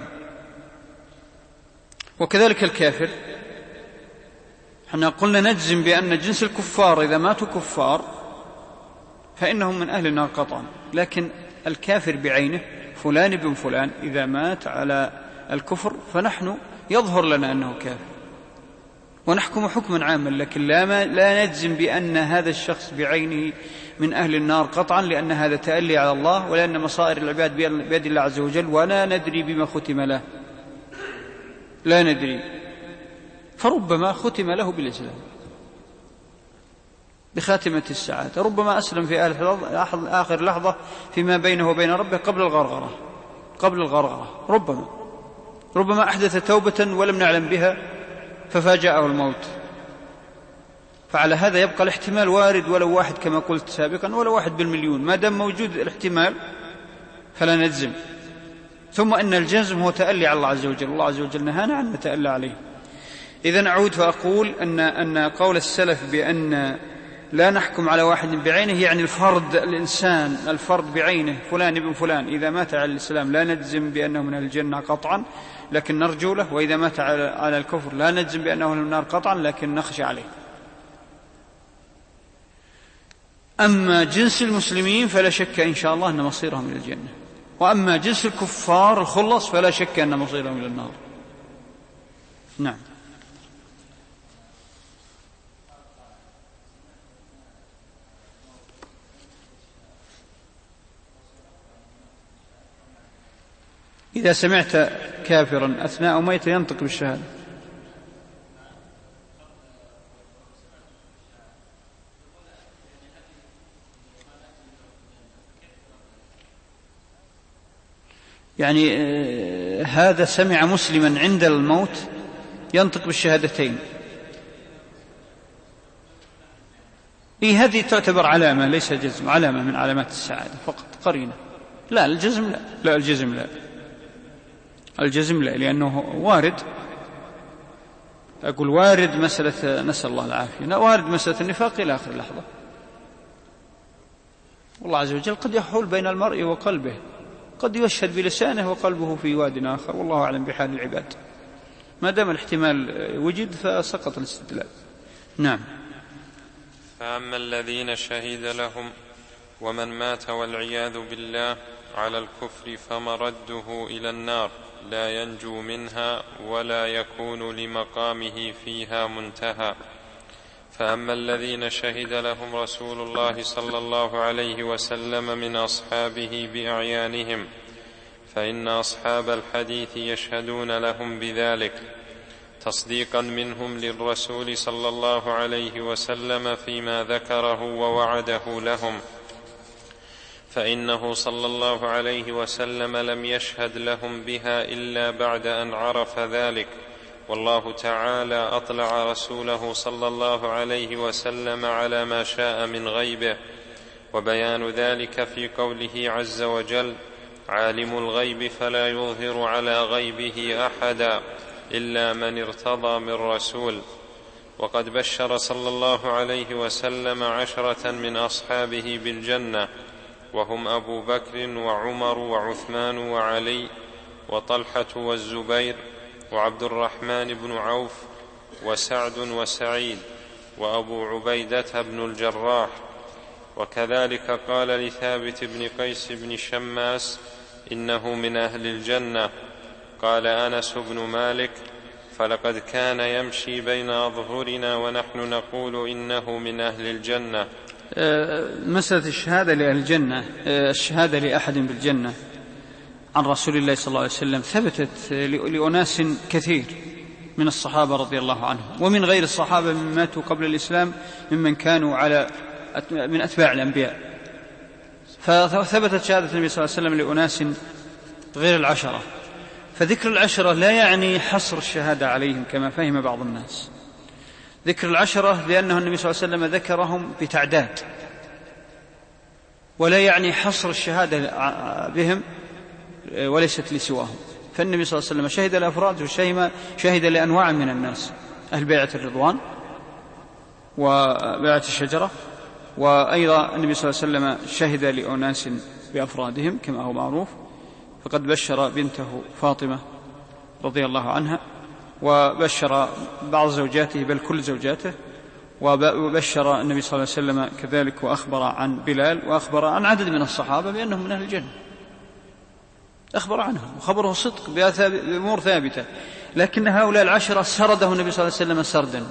Speaker 2: وكذلك الكافر، احنا قلنا نجزم بأن جنس الكفار إذا ماتوا كفار فإنهم من أهل النار قطعا، لكن الكافر بعينه فلان بن فلان إذا مات على الكفر فنحن يظهر لنا أنه كافر ونحكم حكما عاما، لكن لا, لا نجزم بأن هذا الشخص بعينه من أهل النار قطعا، لأن هذا تألي على الله، ولأن مصائر العباد بيد الله عز وجل ولا ندري بما ختم له، لا ندري، فربما ختم له بالإسلام بخاتمة السعادة، ربما أسلم في آخر لحظة فيما بينه وبين ربه قبل الغرغرة قبل الغرغرة ربما ربما أحدث توبة ولم نعلم بها ففاجأه الموت، فعلى هذا يبقى الاحتمال وارد ولو واحد كما قلت سابقا ولو واحد بالمليون، ما دام موجود الاحتمال فلا نجزم. ثم أن الجزم هو تألي على الله عز وجل، الله عز وجل نهانا عن نتألى عليه. إذن أعود فأقول أن, أن قول السلف بأن لا نحكم على واحد بعينه يعني الفرد، الإنسان الفرد بعينه فلان ابن فلان إذا مات على الإسلام لا نجزم بأنه من الجنة قطعا لكن نرجو له، وإذا مات على الكفر لا نجزم بأنه من النار قطعا لكن نخشى عليه. أما جنس المسلمين فلا شك إن شاء الله أن مصيرهم إلى الجنة، وأما جنس الكفار الخلص فلا شك أن مصيرهم إلى النار. نعم. إذا سمعت كافرا أثناء ميت ينطق بالشهادة، يعني هذا سمع مسلما عند الموت ينطق بالشهادتين، إيه هذه تعتبر علامة ليس جزم، علامة من علامات السعادة فقط، قرينة. لا الجزم لا لا الجزم لا الجزم لا لأنه وارد، أقول وارد مسألة نسأل الله العافية، وارد مسألة النفاق إلى آخر لحظة، والله عز وجل قد يحول بين المرء وقلبه، قد يشهد بلسانه وقلبه في واد آخر، والله أعلم بحال العباد، ما دام الاحتمال وجد فسقط الاستدلال. نعم.
Speaker 1: فأما الذين شهد لهم ومن مات والعياذ بالله على الكفر فمرده إلى النار لا ينجو منها ولا يكون لمقامه فيها منتهى. فأما الذين شهد لهم رسول الله صلى الله عليه وسلم من أصحابه بأعيانهم فإن أصحاب الحديث يشهدون لهم بذلك تصديقا منهم للرسول صلى الله عليه وسلم فيما ذكره ووعده لهم، فإنه صلى الله عليه وسلم لم يشهد لهم بها إلا بعد أن عرف ذلك، والله تعالى أطلع رسوله صلى الله عليه وسلم على ما شاء من غيبه، وبيان ذلك في قوله عز وجل: عالم الغيب فلا يظهر على غيبه أحدا إلا من ارتضى من رسول. وقد بشر صلى الله عليه وسلم عشرة من أصحابه بالجنة، وهم أبو بكر وعمر وعثمان وعلي وطلحة والزبير وعبد الرحمن بن عوف وسعد وسعيد وأبو عبيدة بن الجراح. وكذلك قال لثابت بن قيس بن شماس: إنه من أهل الجنة. قال أنس بن مالك: فلقد كان يمشي بين أظهرنا ونحن نقول إنه من أهل الجنة.
Speaker 2: مسألة الشهادة لأهل الجنة، الشهادة لأحد بالجنة عن رسول الله صلى الله عليه وسلم ثبتت لأناس كثير من الصحابة رضي الله عنهم ومن غير الصحابة من ماتوا قبل الإسلام ممن كانوا على من أتباع الأنبياء، فثبتت شهادة النبي صلى الله عليه وسلم لأناس غير العشرة. فذكر العشرة لا يعني حصر الشهادة عليهم كما فهم بعض الناس، ذكر العشرة لأنه النبي صلى الله عليه وسلم ذكرهم بتعداد، ولا يعني حصر الشهادة بهم وليست لسواهم. فالنبي صلى الله عليه وسلم شهد الأفراد وشهد لأنواع من الناس، أهل بيعة الرضوان وبيعة الشجرة، وأيضا النبي صلى الله عليه وسلم شهد لأناس بأفرادهم كما هو معروف، فقد بشر بنته فاطمة رضي الله عنها، وبشر بعض زوجاته بل كل زوجاته، وبشر النبي صلى الله عليه وسلم كذلك وأخبر عن بلال وأخبر عن عدد من الصحابة بأنهم من أهل الجنة، أخبر عنهم وخبره صدق بأمور ثابتة. لكن هؤلاء العشرة سرده النبي صلى الله عليه وسلم سردا،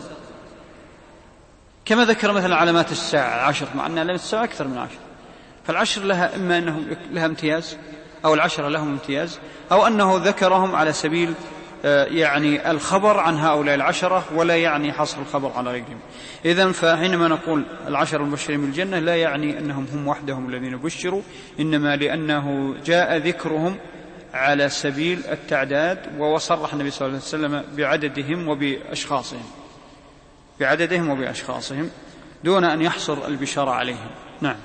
Speaker 2: كما ذكر مثلا علامات الساعة عشر، مع أن علامات الساعة أكثر من عشر. فالعشر لها إما أنهم لها امتياز، أو العشرة لهم امتياز، أو أنه ذكرهم على سبيل يعني الخبر عن هؤلاء العشرة ولا يعني حصر الخبر على غيرهم. إذن فحينما نقول العشر المبشرين بالجنة لا يعني أنهم هم وحدهم الذين بشروا، إنما لأنه جاء ذكرهم على سبيل التعداد، وصرح النبي صلى الله عليه وسلم بعددهم وبأشخاصهم بعددهم وبأشخاصهم دون أن يحصر البشارة عليهم. نعم.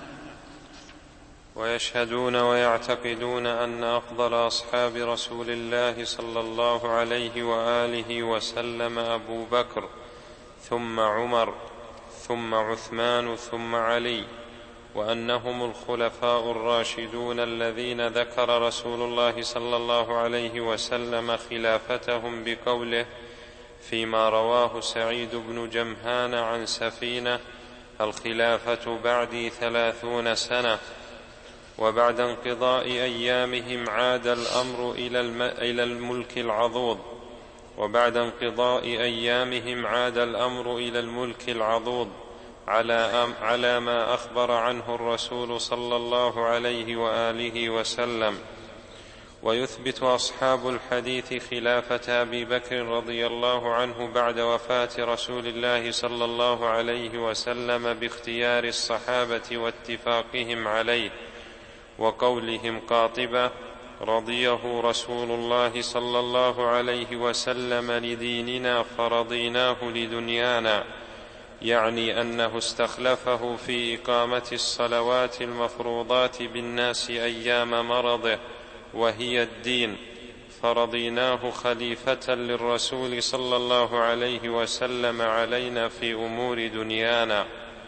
Speaker 1: ويشهدون ويعتقدون أن أفضل أصحاب رسول الله صلى الله عليه وآله وسلم أبو بكر، ثم عمر، ثم عثمان، ثم علي، وأنهم الخلفاء الراشدون الذين ذكر رسول الله صلى الله عليه وسلم خلافتهم بقوله فيما رواه سعيد بن جمهان عن سفينة: الخلافة بعدي ثلاثون سنة. وبعد انقضاء أيامهم عاد الأمر إلى الملك العضوض وبعد انقضاء أيامهم عاد الأمر إلى الملك العضوض على على ما أخبر عنه الرسول صلى الله عليه وآله وسلم. ويثبت أصحاب الحديث خلافة أبي بكر رضي الله عنه بعد وفاة رسول الله صلى الله عليه وسلم باختيار الصحابة واتفاقهم عليه، وقولهم قاطبة: رضيه رسول الله صلى الله عليه وسلم لديننا فرضيناه لدنيانا، يعني أنه استخلفه في إقامة الصلوات المفروضات بالناس أيام مرضه وهي الدين، فرضيناه خليفة للرسول صلى الله عليه وسلم علينا في أمور دنيانا.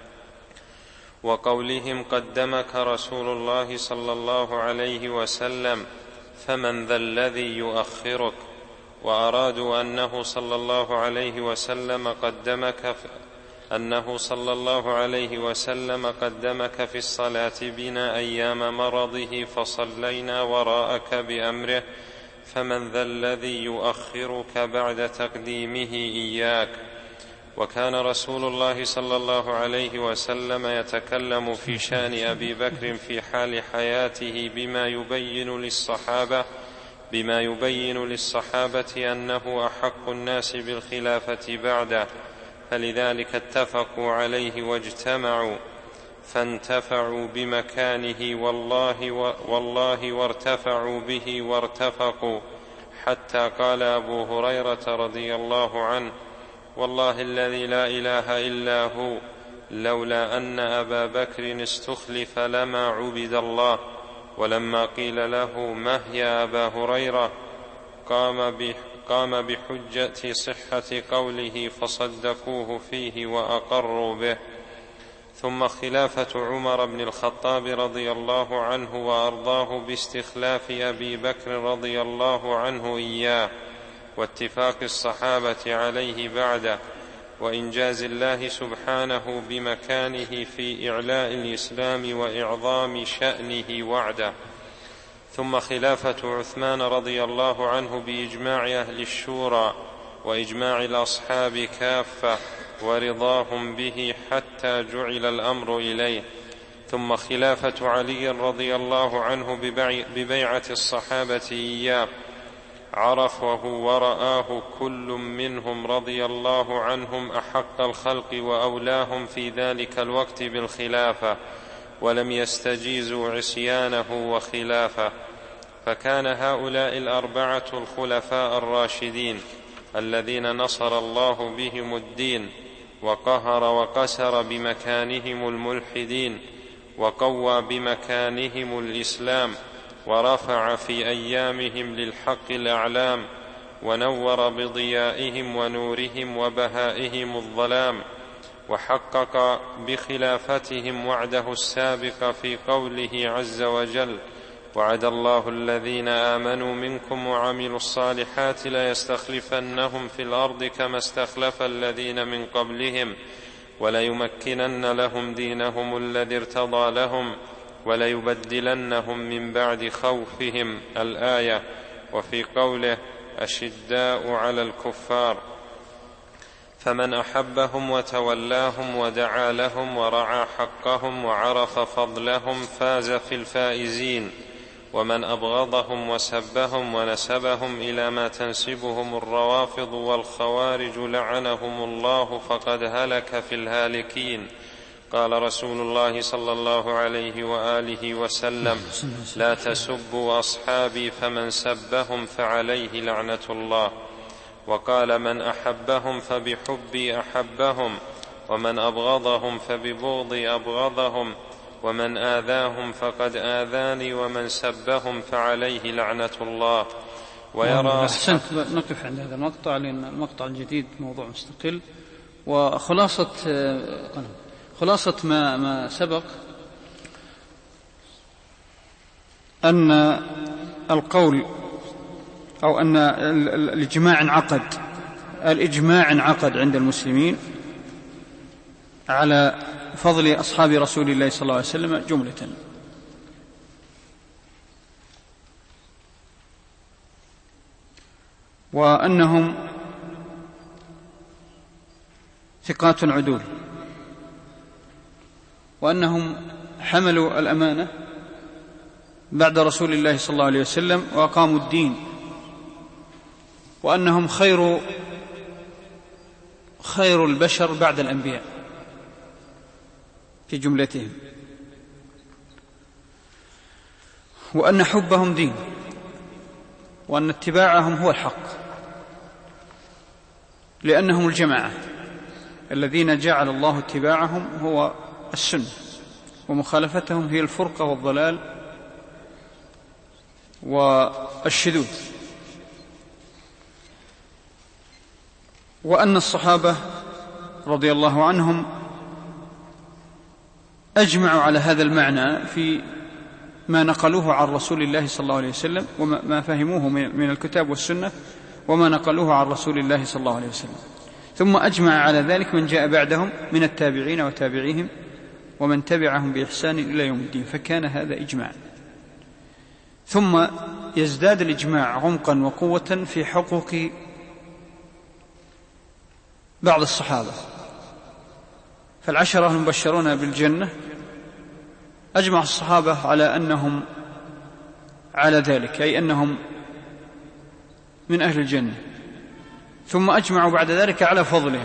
Speaker 1: وقولهم قدمك رسول الله صلى الله عليه وسلم فمن ذا الذي يؤخرك، وأرادوا أنه صلى الله عليه وسلم قدمك أنه صلى الله عليه وسلم قدمك في الصلاة بنا أيام مرضه فصلينا وراءك بأمره، فمن ذا الذي يؤخرك بعد تقديمه إياك. وكان رسول الله صلى الله عليه وسلم يتكلم في شأن أبي بكر في حال حياته بما يبين للصحابة بما يبين للصحابة أنه أحق الناس بالخلافة بعده، فلذلك اتفقوا عليه واجتمعوا فانتفعوا بمكانه والله, والله وارتفعوا به وارتفقوا، حتى قال أبو هريرة رضي الله عنه: والله الذي لا إله إلا هو لولا أن أبا بكر استخلف لما عبد الله. ولما قيل له: ما يا أبا هريرة؟ قام قام بحجة صحة قوله فصدقوه فيه وأقروا به. ثم خلافة عمر بن الخطاب رضي الله عنه وأرضاه باستخلاف أبي بكر رضي الله عنه إياه، واتفاق الصحابة عليه بعده، وإنجاز الله سبحانه بمكانه في إعلاء الإسلام وإعظام شأنه وعده. ثم خلافة عثمان رضي الله عنه بإجماع أهل الشورى، وإجماع الأصحاب كافة ورضاهم به حتى جعل الأمر إليه. ثم خلافة علي رضي الله عنه ببيعة الصحابة إياه، عرفه ورآه كل منهم رضي الله عنهم أحق الخلق وأولاهم في ذلك الوقت بالخلافة، ولم يستجيزوا عصيانه وخلافه. فكان هؤلاء الأربعة الخلفاء الراشدين الذين نصر الله بهم الدين، وقهر وقسر بمكانهم الملحدين، وقوى بمكانهم الإسلام، ورفع في أيامهم للحق الأعلام، ونور بضيائهم ونورهم وبهائهم الظلام، وحقق بخلافتهم وعده السابق في قوله عز وجل: وعد الله الذين آمنوا منكم وعملوا الصالحات ليستخلفنهم في الأرض كما استخلف الذين من قبلهم وليمكنن لهم دينهم الذي ارتضى لهم وليبدلنهم من بعد خوفهم الآية. وفي قوله: أشداء على الكفار. فمن أحبهم وتولاهم ودعا لهم ورعى حقهم وعرف فضلهم فاز في الفائزين، ومن أبغضهم وسبهم ونسبهم إلى ما تنسبهم الروافض والخوارج لعنهم الله فقد هلك في الهالكين. قال رسول الله صلى الله عليه وآله وسلم: لا تسبوا أصحابي فمن سبهم فعليه لعنة الله. وقال: من أحبهم فبحبي أحبهم، ومن أبغضهم فببغضي أبغضهم، ومن آذاهم فقد آذاني، ومن سبهم فعليه لعنة الله. ويرى
Speaker 2: أحسنت. نقف عند هذا المقطع لأن المقطع الجديد موضوع مستقل. وخلاصة خلاصة ما, ما سبق أن القول أو أن الإجماع انعقد الإجماع انعقد عند المسلمين على فضل أصحاب رسول الله صلى الله عليه وسلم جملة، وأنهم ثقات عدول، وأنهم حملوا الأمانة بعد رسول الله صلى الله عليه وسلم وأقاموا الدين، وأنهم خير خير البشر بعد الأنبياء في جملتهم، وأن حبهم دين، وأن اتباعهم هو الحق، لأنهم الجماعة الذين جعل الله اتباعهم هو السنة، ومخالفتهم هي الفرقة والضلال والشذوذ. وأن الصحابة رضي الله عنهم أجمعوا على هذا المعنى في ما نقلوه عن رسول الله صلى الله عليه وسلم، وما فهموه من الكتاب والسنة، وما نقلوه عن رسول الله صلى الله عليه وسلم. ثم أجمع على ذلك من جاء بعدهم من التابعين وتابعيهم ومن تبعهم بإحسان إلى يوم الدين، فكان هذا إجماع. ثم يزداد الإجماع عمقا وقوة في حقوق بعض الصحابة. فالعشرة المبشرون بالجنة أجمع الصحابة على أنهم على ذلك، أي أنهم من أهل الجنة، ثم أجمعوا بعد ذلك على فضلهم،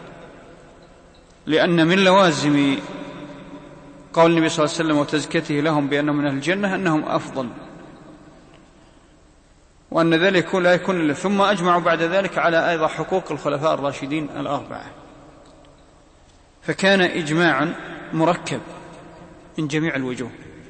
Speaker 2: لأن من لوازم قول النبي صلى الله عليه وسلم وتزكيته لهم بأنهم من أهل الجنة أنهم أفضل، وأن ذلك لا يكون إلا. ثم أجمعوا بعد ذلك على أيضا حقوق الخلفاء الراشدين الأربعة، فكان إجماعا مركب من جميع الوجوه.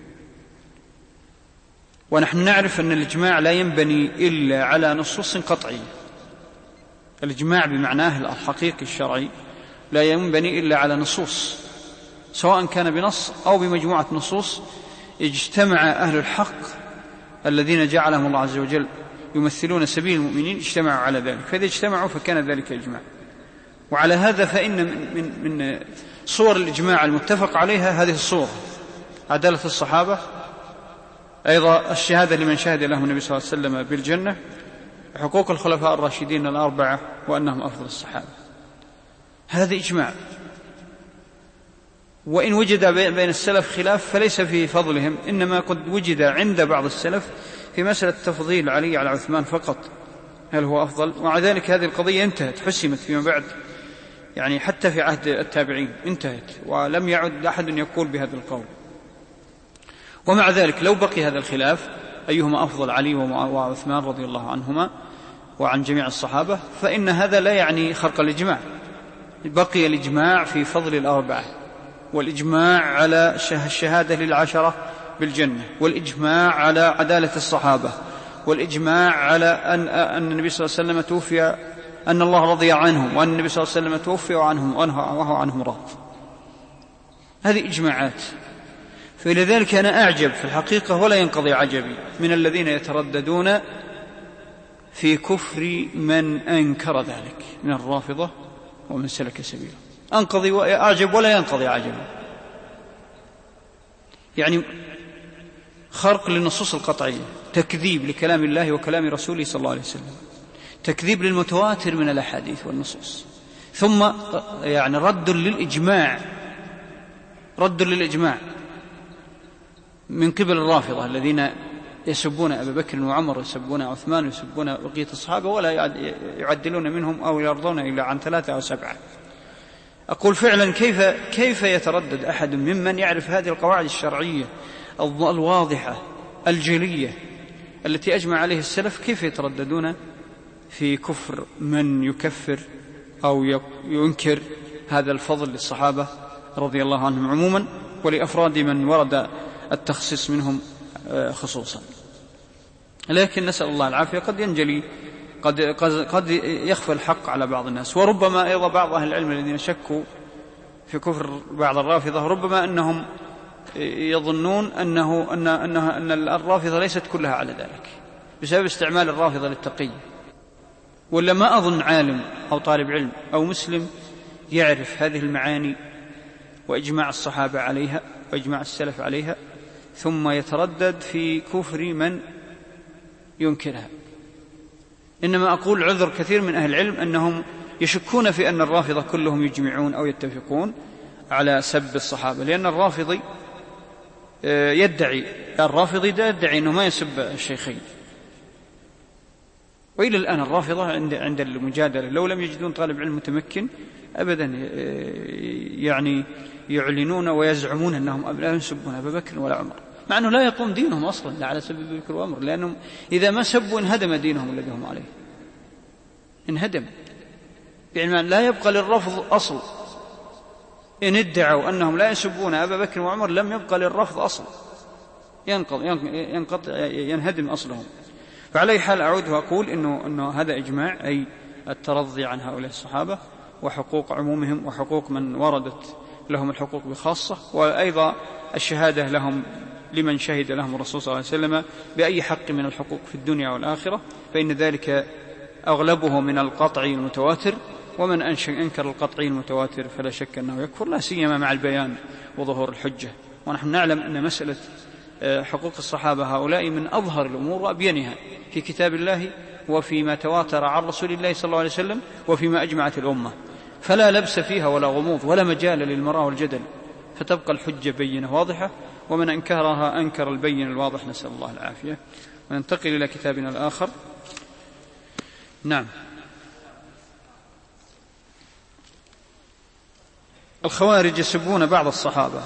Speaker 2: ونحن نعرف أن الإجماع لا ينبني إلا على نصوص قطعية. الإجماع بمعناه الحقيقي الشرعي لا ينبني إلا على نصوص، سواء كان بنص أو بمجموعة نصوص اجتمع أهل الحق الذين جعلهم الله عز وجل يمثلون سبيل المؤمنين اجتمعوا على ذلك، فإذا اجتمعوا فكان ذلك إجماع. وعلى هذا فإن من, من, من صور الإجماع المتفق عليها هذه الصور: عدالة الصحابة، أيضا الشهادة لمن شهد لهم النبي صلى الله عليه وسلم بالجنة، حقوق الخلفاء الراشدين الأربعة وأنهم أفضل الصحابة. هذا إجماع، وإن وجد بين السلف خلاف فليس في فضلهم، إنما قد وجد عند بعض السلف في مسألة تفضيل علي على عثمان فقط، هل هو أفضل؟ ومع ذلك هذه القضية انتهت، حسمت فيما بعد، يعني حتى في عهد التابعين انتهت، ولم يعد أحد يقول بهذا القول. ومع ذلك لو بقي هذا الخلاف أيهما أفضل، علي وعثمان رضي الله عنهما وعن جميع الصحابة، فإن هذا لا يعني خرق الإجماع. بقي الإجماع في فضل الأربعة، والإجماع على الشهادة للعشرة بالجنة، والإجماع على عدالة الصحابة، والإجماع على أن, أن النبي صلى الله عليه وسلم توفي، أن الله رضي عنهم، وأن النبي صلى الله عليه وسلم توفي عنهم وهو عنهم راض. هذه إجماعات. فلذلك أنا أعجب في الحقيقة ولا ينقضي عجبي من الذين يترددون في كفر من أنكر ذلك من الرافضة ومن سلك سبيله. أنقضي وأعجب ولا ينقضي عجبي، يعني خرق للنصوص القطعية، تكذيب لكلام الله وكلام رسوله صلى الله عليه وسلم، تكذيب للمتواتر من الأحاديث والنصوص، ثم يعني رد للإجماع، رد للإجماع من قبل الرافضة الذين يسبون أبا بكر وعمر ويسبون عثمان ويسبون بقية الصحابة ولا يعدلون منهم أو يرضون إلا عن ثلاثة أو سبعة. أقول فعلا كيف, كيف يتردد أحد ممن يعرف هذه القواعد الشرعية الواضحة الجلية التي أجمع عليه السلف، كيف يترددون في كفر من يكفر أو ينكر هذا الفضل للصحابة رضي الله عنهم عموما، ولأفراد من ورد التخصيص منهم خصوصا. لكن نسأل الله العافية، قد ينجلي قد, قد يخفى الحق على بعض الناس، وربما أيضا بعض أهل العلم الذين شكوا في كفر بعض الرافضة ربما أنهم يظنون أنه أن, أنه أن الرافضة ليست كلها على ذلك بسبب استعمال الرافضة للتقي. ولا ما أظن عالم أو طالب علم أو مسلم يعرف هذه المعاني وإجماع الصحابة عليها وإجماع السلف عليها ثم يتردد في كفر من ينكرها. إنما أقول عذر كثير من أهل العلم أنهم يشكون في أن الرافضة كلهم يجمعون أو يتفقون على سب الصحابة، لأن الرافضي يدعي الرافضي يدعي أنه ما يسب الشيخين، وإلى الآن الرافضة عند عند المجادلة لو لم يجدون طالب علم متمكن أبدا يعني يعلنون ويزعمون أنهم لا يسبون أبا بكر ولا عمر، مع أنه لا يقوم دينهم أصلا لا على سب أبي بكر وعمر، لأنهم إذا ما سبوا انهدم دينهم الذي هم عليه، انهدم، يعني لا يبقى للرفض أصل. إن ادعوا أنهم لا يسبون أبا بكر وعمر لم يبقى للرفض أصل، ينقطع ينهدم أصلهم. فعلى حال أعود وأقول إنه, إنه هذا إجماع، أي الترضي عن هؤلاء الصحابة وحقوق عمومهم وحقوق من وردت لهم الحقوق بخاصة، وأيضا الشهادة لهم لمن شهد لهم الرسول صلى الله عليه وسلم بأي حق من الحقوق في الدنيا والآخرة، فإن ذلك أغلبه من القطعي المتواتر، ومن أنكر القطعي المتواتر فلا شك أنه يكفر، لا سيما مع البيان وظهور الحجة. ونحن نعلم أن مسألة حقوق الصحابة هؤلاء من أظهر الأمور وأبينها في كتاب الله وفيما تواتر عن رسول الله صلى الله عليه وسلم وفيما أجمعت الأمة، فلا لبس فيها ولا غموض ولا مجال للمراء والجدل، فتبقى الحجة بينة واضحة، ومن أنكرها أنكر البين الواضح، نسأل الله العافية. وننتقل إلى كتابنا الآخر. نعم. الخوارج يسبون بعض الصحابة،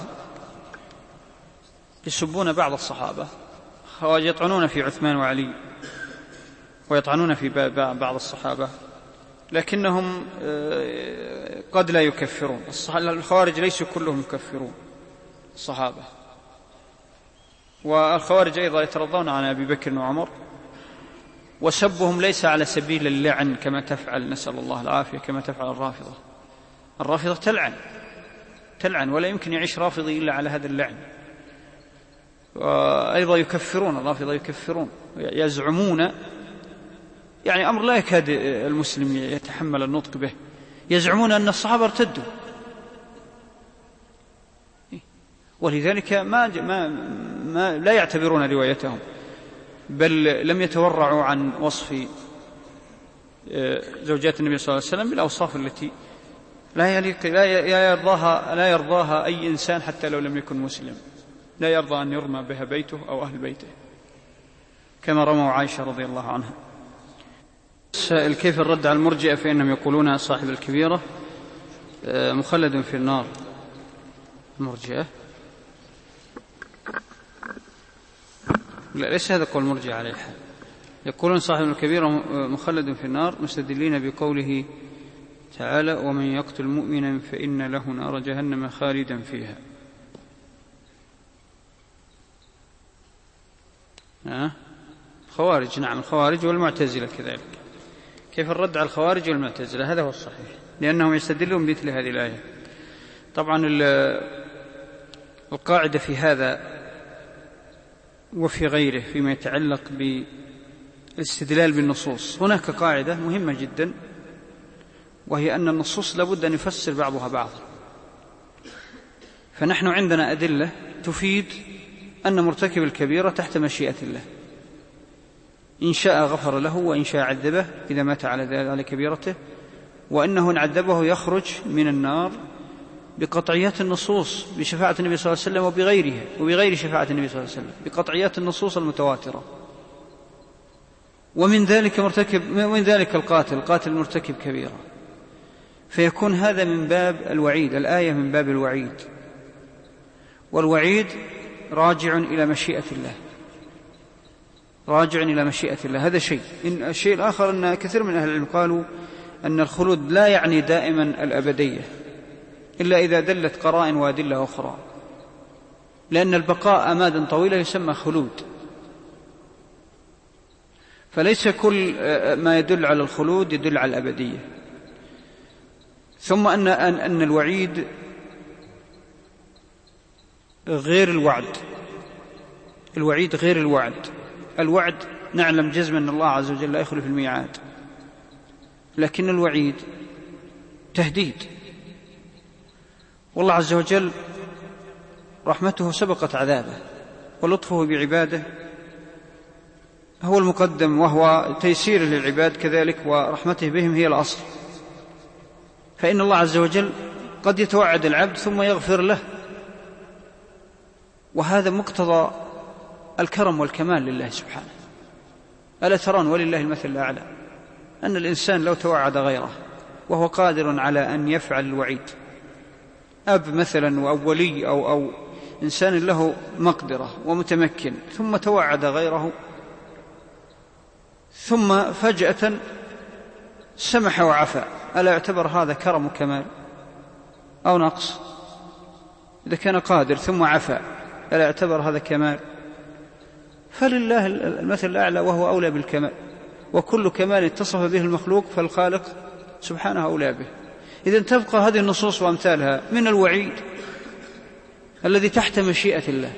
Speaker 2: يسبون بعض الصحابة، خوارج يطعنون في عثمان وعلي ويطعنون في بعض الصحابة، لكنهم قد لا يكفرون. الخوارج ليسوا كلهم يكفرون الصحابة، والخوارج أيضا يترضون عن أبي بكر وعمر، وسبهم ليس على سبيل اللعن كما تفعل، نسأل الله العافية، كما تفعل الرافضة. الرافضة تلعن تلعن ولا يمكن يعيش رافضي إلا على هذا اللعن. وأيضا يكفرون، الرافضة يكفرون، يزعمون يعني أمر لا يكاد المسلم يتحمل النطق به، يزعمون أن الصحابة ارتدوا، ولذلك ما, ما, ما لا يعتبرون روايتهم، بل لم يتورعوا عن وصف زوجات النبي صلى الله عليه وسلم بالأوصاف التي لا يليق لا يرضاها لا يرضاها أي إنسان حتى لو لم يكن مسلم، لا يرضى أن يرمى بها بيته أو أهل بيته كما رموا عائشة رضي الله عنها. السائل: كيف الرد على المرجئة فإنهم يقولون صاحب الكبيرة مخلد في النار؟ المرجئة لا، ليس هذا قول المرجئة عليه الحال، يقولون صاحب الكبيرة مخلد في النار مستدلين بقوله تعالى: ومن يقتل مؤمنا فإن له نار جهنم خالدا فيها. أه؟ خوارج، نعم الخوارج والمعتزلة كذلك. كيف الرد على الخوارج والمعتزلة؟ هذا هو الصحيح، لأنهم يستدلون بمثل هذه الآية. طبعا القاعدة في هذا وفي غيره فيما يتعلق بالاستدلال بالنصوص، هناك قاعدة مهمة جدا، وهي أن النصوص لابد أن يفسر بعضها بعضا. فنحن عندنا أدلة تفيد أن مرتكب الكبيرة تحت مشيئة الله، إن شاء غفر له وإن شاء عذبه إذا مات على كبيرته، وأنه إن عذبه يخرج من النار بقطعيات النصوص بشفاعة النبي صلى الله عليه وسلم وبغيرها وبغير شفاعة النبي صلى الله عليه وسلم بقطعيات النصوص المتواترة. ومن ذلك مرتكب ومن ذلك القاتل القاتل مرتكب كبيرة، فيكون هذا من باب الوعيد، الآية من باب الوعيد، والوعيد راجع إلى مشيئة الله، راجع إلى مشيئة الله. هذا شيء. إن الشيء الآخر أن كثير من أهل العلم قالوا أن الخلود لا يعني دائما الأبدية إلا إذا دلت قرائن وأدلة أخرى، لأن البقاء أمادا طويلة يسمى خلود، فليس كل ما يدل على الخلود يدل على الأبدية. ثم أن أن الوعيد غير الوعد، الوعيد غير الوعد. الوعد نعلم جزما أن الله عز وجل لا يخلف الميعاد، لكن الوعيد تهديد. والله عز وجل رحمته سبقت عذابه، ولطفه بعباده هو المقدم، وهو تيسير للعباد كذلك، ورحمته بهم هي الأصل. فإن الله عز وجل قد يتوعد العبد ثم يغفر له، وهذا مقتضى الكرم والكمال لله سبحانه. ألا ترون ولله المثل الأعلى أن الإنسان لو توعد غيره وهو قادر على أن يفعل الوعيد، أب مثلا أو ولي أو, أو إنسان له مقدرة ومتمكن، ثم توعد غيره ثم فجأة سمح وعفى، ألا يعتبر هذا كرم وكمال أو نقص؟ إذا كان قادر ثم عفى ألا يعتبر هذا كمال؟ فلله المثل الأعلى وهو أولى بالكمال، وكل كمال اتصف به المخلوق فالخالق سبحانه أولى به. إذن تبقى هذه النصوص وأمثالها من الوعيد الذي تحت مشيئة الله،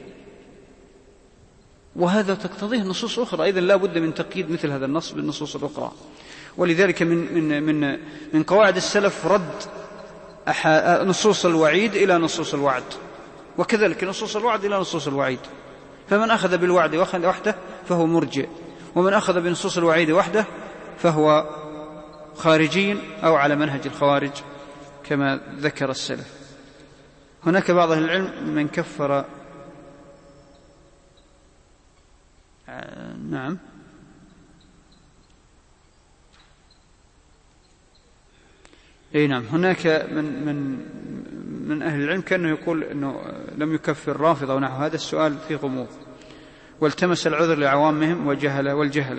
Speaker 2: وهذا تقتضيه نصوص أخرى. إذن لا بد من تقييد مثل هذا النص بالنصوص الأخرى. ولذلك من, من, من, من قواعد السلف رد نصوص الوعيد إلى نصوص الوعد، وكذلك نصوص الوعد إلى نصوص الوعيد. فمن أخذ بالوعد وحده فهو مرجئ، ومن أخذ بنصوص الوعيد وحده فهو خارجي أو على منهج الخوارج كما ذكر السلف. هناك بعض أهل العلم من كفر نعم أي نعم هناك من من من أهل العلم كأنه يقول أنه لم يكفر الرافضة ونحو هذا. السؤال فيه غموض، والتمس العذر لعوامهم وجهله والجهلة.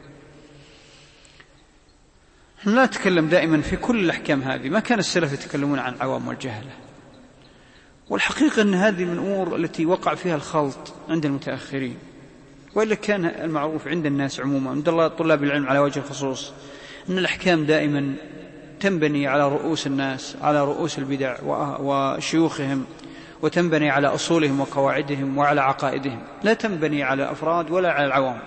Speaker 2: لا نتكلم دائما في كل الأحكام هذه، ما كان السلف يتكلمون عن العوام والجهلة، والحقيقة أن هذه من الأمور التي وقع فيها الخلط عند المتأخرين، وإلا كان المعروف عند الناس عموما عند الله طلاب العلم على وجه الخصوص أن الأحكام دائما تنبني على رؤوس الناس، على رؤوس البدع وشيوخهم، وتنبني على أصولهم وقواعدهم وعلى عقائدهم، لا تنبني على أفراد ولا على العوام.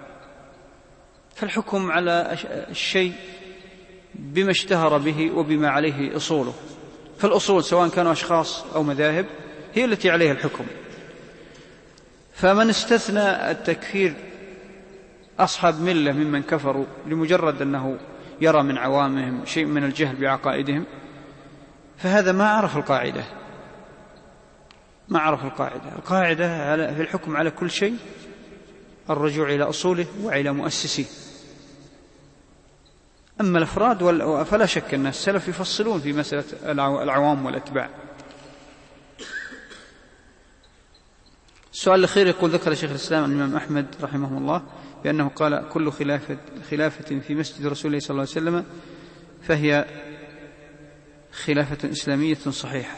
Speaker 2: فالحكم على الشيء بما اشتهر به وبما عليه أصوله، فالأصول سواء كانوا أشخاص أو مذاهب هي التي عليها الحكم. فمن استثنى التكفير أصحاب ملة ممن كفروا لمجرد أنه يرى من عوامهم شيء من الجهل بعقائدهم، فهذا ما عرف القاعدة ما عرف القاعدة القاعدة في الحكم على كل شيء الرجوع إلى أصوله وإلى مؤسسيه. أما الأفراد فلا شك أن السلف يفصلون في مسألة العوام والأتباع. السؤال الأخير يقول: ذكر شيخ الإسلام عن الإمام أحمد رحمه الله بأنه قال: كل خلافة, خلافة في مسجد رسول الله صلى الله عليه وسلم فهي خلافة إسلامية صحيحة.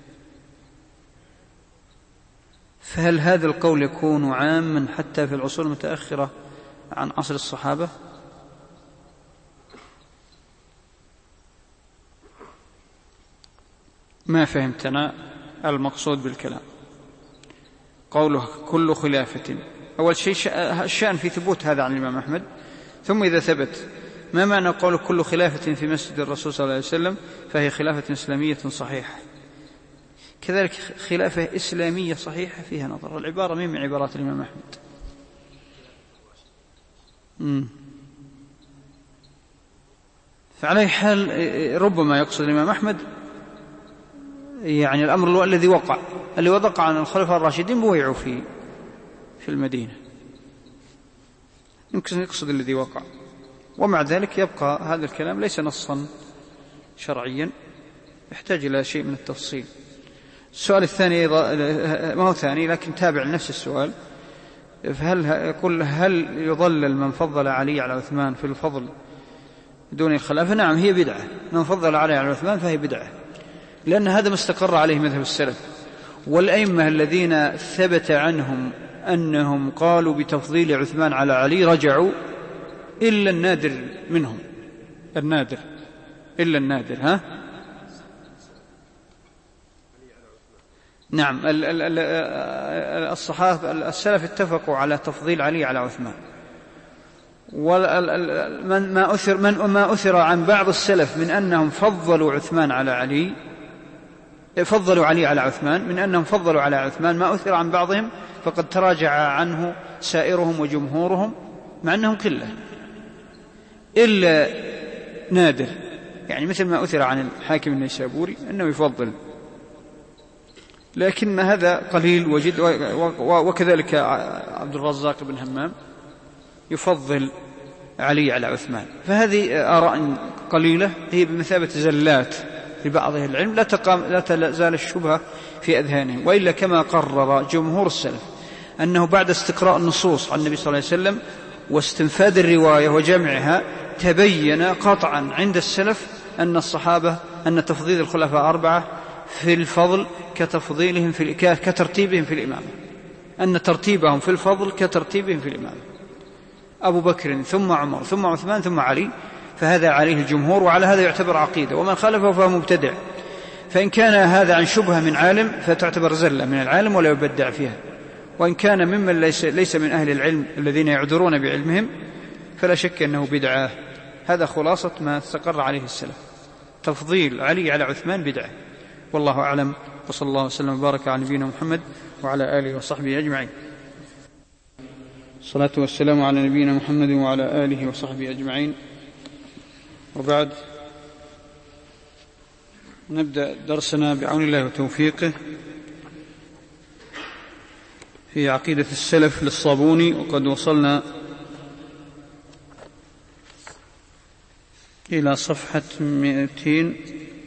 Speaker 2: فهل هذا القول يكون عاما حتى في العصور المتأخرة عن عصر الصحابة؟ ما فهمتنا المقصود بالكلام. قوله كل خلافة، أول شيء الشأن في ثبوت هذا عن الإمام أحمد، ثم إذا ثبت ما معنى قول كل خلافة في مسجد الرسول صلى الله عليه وسلم فهي خلافة إسلامية صحيحة؟ كذلك خلافة إسلامية صحيحة فيها نظر، العبارة من من عبارات الإمام أحمد. مم. فعلى حال ربما يقصد الإمام أحمد يعني الأمر الذي وقع اللي وقع عن الخلفاء الراشدين بويعوا في في المدينة، يمكن يقصد الذي وقع، ومع ذلك يبقى هذا الكلام ليس نصا شرعيا، يحتاج إلى شيء من التفصيل. السؤال الثاني ما هو ثاني لكن تابع لنفس السؤال، فهل يقول هل يضلل من فضل علي على عثمان في الفضل دون الخلافة؟ نعم، هي بدعة. من فضل علي على عثمان فهي بدعة، لأن هذا ما استقر عليه مذهب السلف، والأئمة الذين ثبت عنهم أنهم قالوا بتفضيل عثمان على علي رجعوا إلا النادر منهم، النادر إلا النادر. ها نعم، الصحابة السلف اتفقوا على تفضيل علي على عثمان، وما أثر, من ما أثر عن بعض السلف من أنهم فضلوا عثمان على علي فضلوا علي على عثمان من أنهم فضلوا على عثمان، ما أثر عن بعضهم فقد تراجع عنه سائرهم وجمهورهم مع أنهم قلة إلا نادر، يعني مثل ما أثر عن الحاكم النيسابوري أنه يفضل، لكن هذا قليل وجد. وكذلك عبد الرزاق بن همام يفضل علي على عثمان. فهذه آراء قليلة هي بمثابة زلات لبعض أهل العلم، لا تقام لا تزال الشبهة في أذهانهم، وإلا كما قرر جمهور السلف أنه بعد استقراء النصوص عن النبي صلى الله عليه وسلم واستنفاذ الرواية وجمعها تبين قطعا عند السلف أن الصحابة أن تفضيل الخلفاء أربعة في الفضل كتفضيلهم في كترتيبهم في الإمامة، أن ترتيبهم في الفضل كترتيبهم في الإمامة، أبو بكر ثم عمر ثم عثمان ثم علي، فهذا عليه الجمهور، وعلى هذا يعتبر عقيدة، ومن خالفه فهو مبتدع. فإن كان هذا عن شبهة من عالم فتعتبر زلة من العالم ولا يبدع فيها، وإن كان ممن ليس, ليس من أهل العلم الذين يعذرون بعلمهم فلا شك أنه بدعة. هذا خلاصة ما استقر عليه السلف، تفضيل علي على عثمان بدعة، والله أعلم. وصلى الله وسلم وبارك على نبينا محمد وعلى آله وصحبه أجمعين. الصلاة والسلام على نبينا محمد وعلى آله وصحبه أجمعين، وبعد، نبدأ درسنا بعون الله وتوفيقه في عقيدة السلف للصابوني، وقد وصلنا إلى صفحة مئتين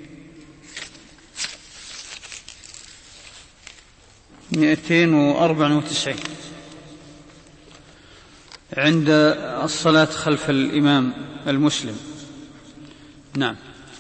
Speaker 2: مئتين وأربعة وتسعين عند الصلاة خلف الإمام المسلم. نعم.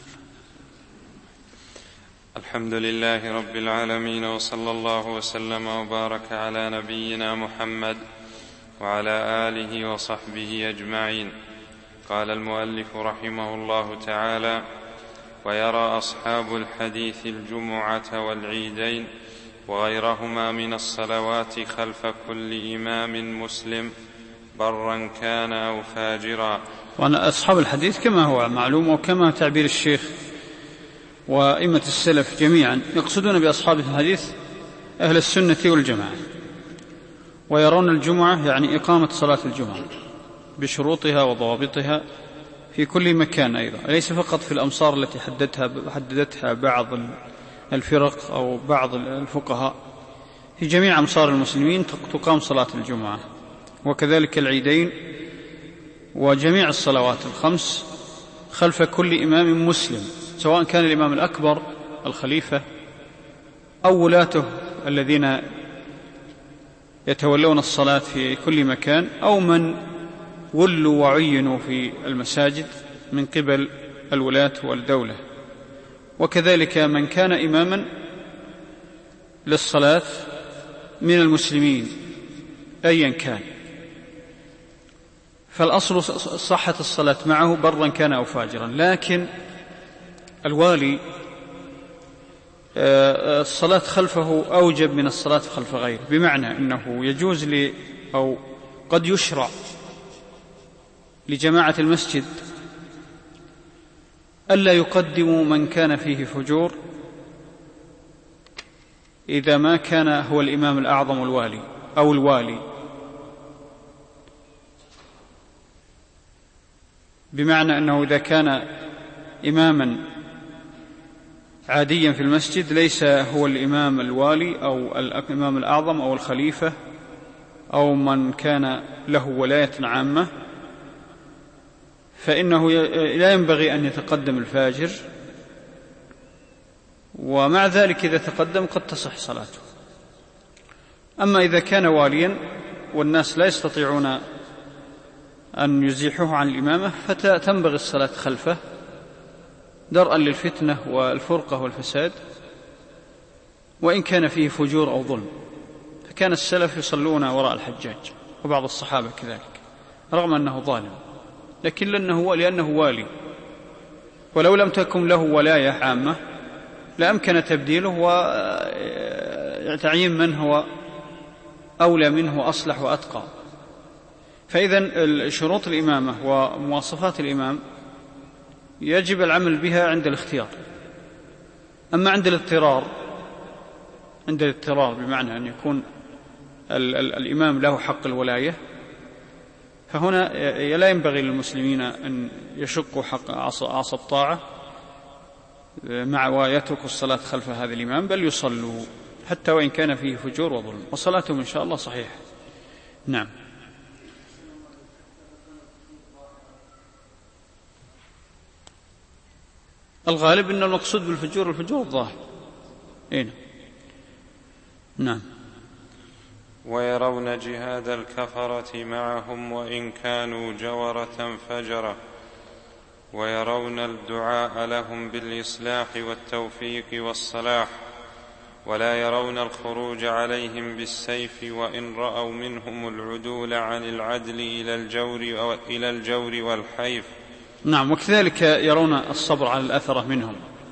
Speaker 1: الحمد لله رب العالمين، وصلى الله وسلم وبارك على نبينا محمد وعلى آله وصحبه أجمعين. قال المؤلف رحمه الله تعالى: ويرى أصحاب الحديث الجمعة والعيدين وغيرهما من الصلوات خلف كل إمام مسلم برا كان أو فاجرا.
Speaker 2: وأنا أصحاب الحديث كما هو معلوم وكما تعبير الشيخ وأئمة السلف جميعا يقصدون بأصحاب الحديث أهل السنة والجماعة، ويرون الجمعة يعني إقامة صلاة الجمعة بشروطها وضوابطها في كل مكان أيضا، ليس فقط في الأمصار التي حددتها, حددتها بعض الفرق أو بعض الفقهاء، في جميع أمصار المسلمين تقام صلاة الجمعة، وكذلك العيدين وجميع الصلوات الخمس خلف كل إمام مسلم، سواء كان الإمام الأكبر الخليفة أو ولاته الذين يتولون الصلاة في كل مكان، أو من ولوا وعينوا في المساجد من قبل الولاة والدولة، وكذلك من كان إماما للصلاة من المسلمين أيا كان. فالأصل صحة الصلاة معه برا كان أو فاجرا، لكن الوالي الصلاة خلفه أوجب من الصلاة خلف غيره، بمعنى أنه يجوز لي أو قد يشرع لجماعة المسجد ألا يقدموا من كان فيه فجور إذا ما كان هو الإمام الأعظم الوالي أو الوالي، بمعنى أنه إذا كان إماما عاديا في المسجد ليس هو الإمام الوالي أو الإمام الأعظم أو الخليفة أو من كان له ولاية عامة، فإنه لا ينبغي أن يتقدم الفاجر، ومع ذلك إذا تقدم قد تصح صلاته. أما إذا كان واليا والناس لا يستطيعون أن يزيحوه عن الإمامة فتنبغي الصلاة خلفه درءا للفتنة والفرقة والفساد، وإن كان فيه فجور أو ظلم. فكان السلف يصلون وراء الحجاج وبعض الصحابة كذلك رغم أنه ظالم، لكن لأنه, لأنه والي، ولو لم تكن له ولاية عامة لأمكن تبديله وتعيين من هو أولى منه وأصلح وأتقى. فإذن شروط الإمامة ومواصفات الإمام يجب العمل بها عند الاختيار. أما عند الاضطرار، عند الاضطرار بمعنى أن يكون ال ال الإمام له حق الولاية، فهنا لا ينبغي للمسلمين أن يشقوا حق عصا الطاعة مع ويتركوا الصلاة خلف هذا الإمام، بل يصلوا حتى وإن كان فيه فجور وظلم، وصلاتهم إن شاء الله صحيح. نعم. الغالب أن المقصود بالفجور الفجور الظاهر. إيه؟ نعم.
Speaker 1: ويرون جهاد الكفرة معهم وإن كانوا جورة فجرة، ويرون الدعاء لهم بالإصلاح والتوفيق والصلاح، ولا يرون الخروج عليهم بالسيف وإن رأوا منهم العدول عن العدل إلى الجور, إلى الجور والحيف.
Speaker 2: نعم. وكذلك يرون الصبر على الأثرة منهم.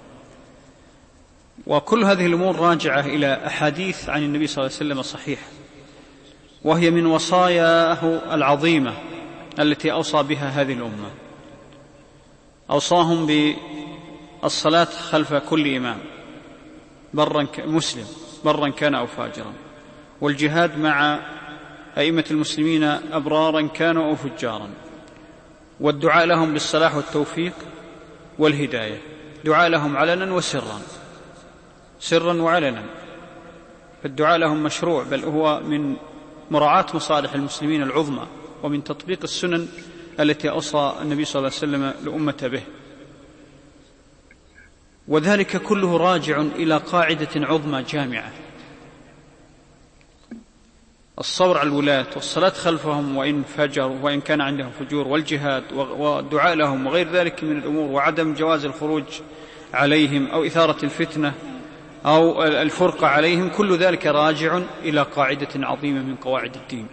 Speaker 2: وكل هذه الأمور راجعة إلى أحاديث عن النبي صلى الله عليه وسلم الصحيحة، وهي من وصاياه العظيمة التي أوصى بها هذه الأمة. أوصاهم بالصلاة خلف كل إمام برا مسلم برا كان أو فاجرا، والجهاد مع أئمة المسلمين أبرارا كانوا أو فجارا، والدعاء لهم بالصلاح والتوفيق والهداية، دعاء لهم علنا وسرا، سرا وعلنا. فالدعاء لهم مشروع، بل هو من مراعاة مصالح المسلمين العظمى، ومن تطبيق السنن التي أوصى النبي صلى الله عليه وسلم لأمة به. وذلك كله راجع إلى قاعدة عظمى جامعة: الصبر على الولاة والصلاة خلفهم وإن فجروا وإن كان عندهم فجور، والجهاد والدعاء لهم وغير ذلك من الأمور، وعدم جواز الخروج عليهم أو إثارة الفتنة أو الفرقة عليهم. كل ذلك راجع إلى قاعدة عظيمة من قواعد الدين،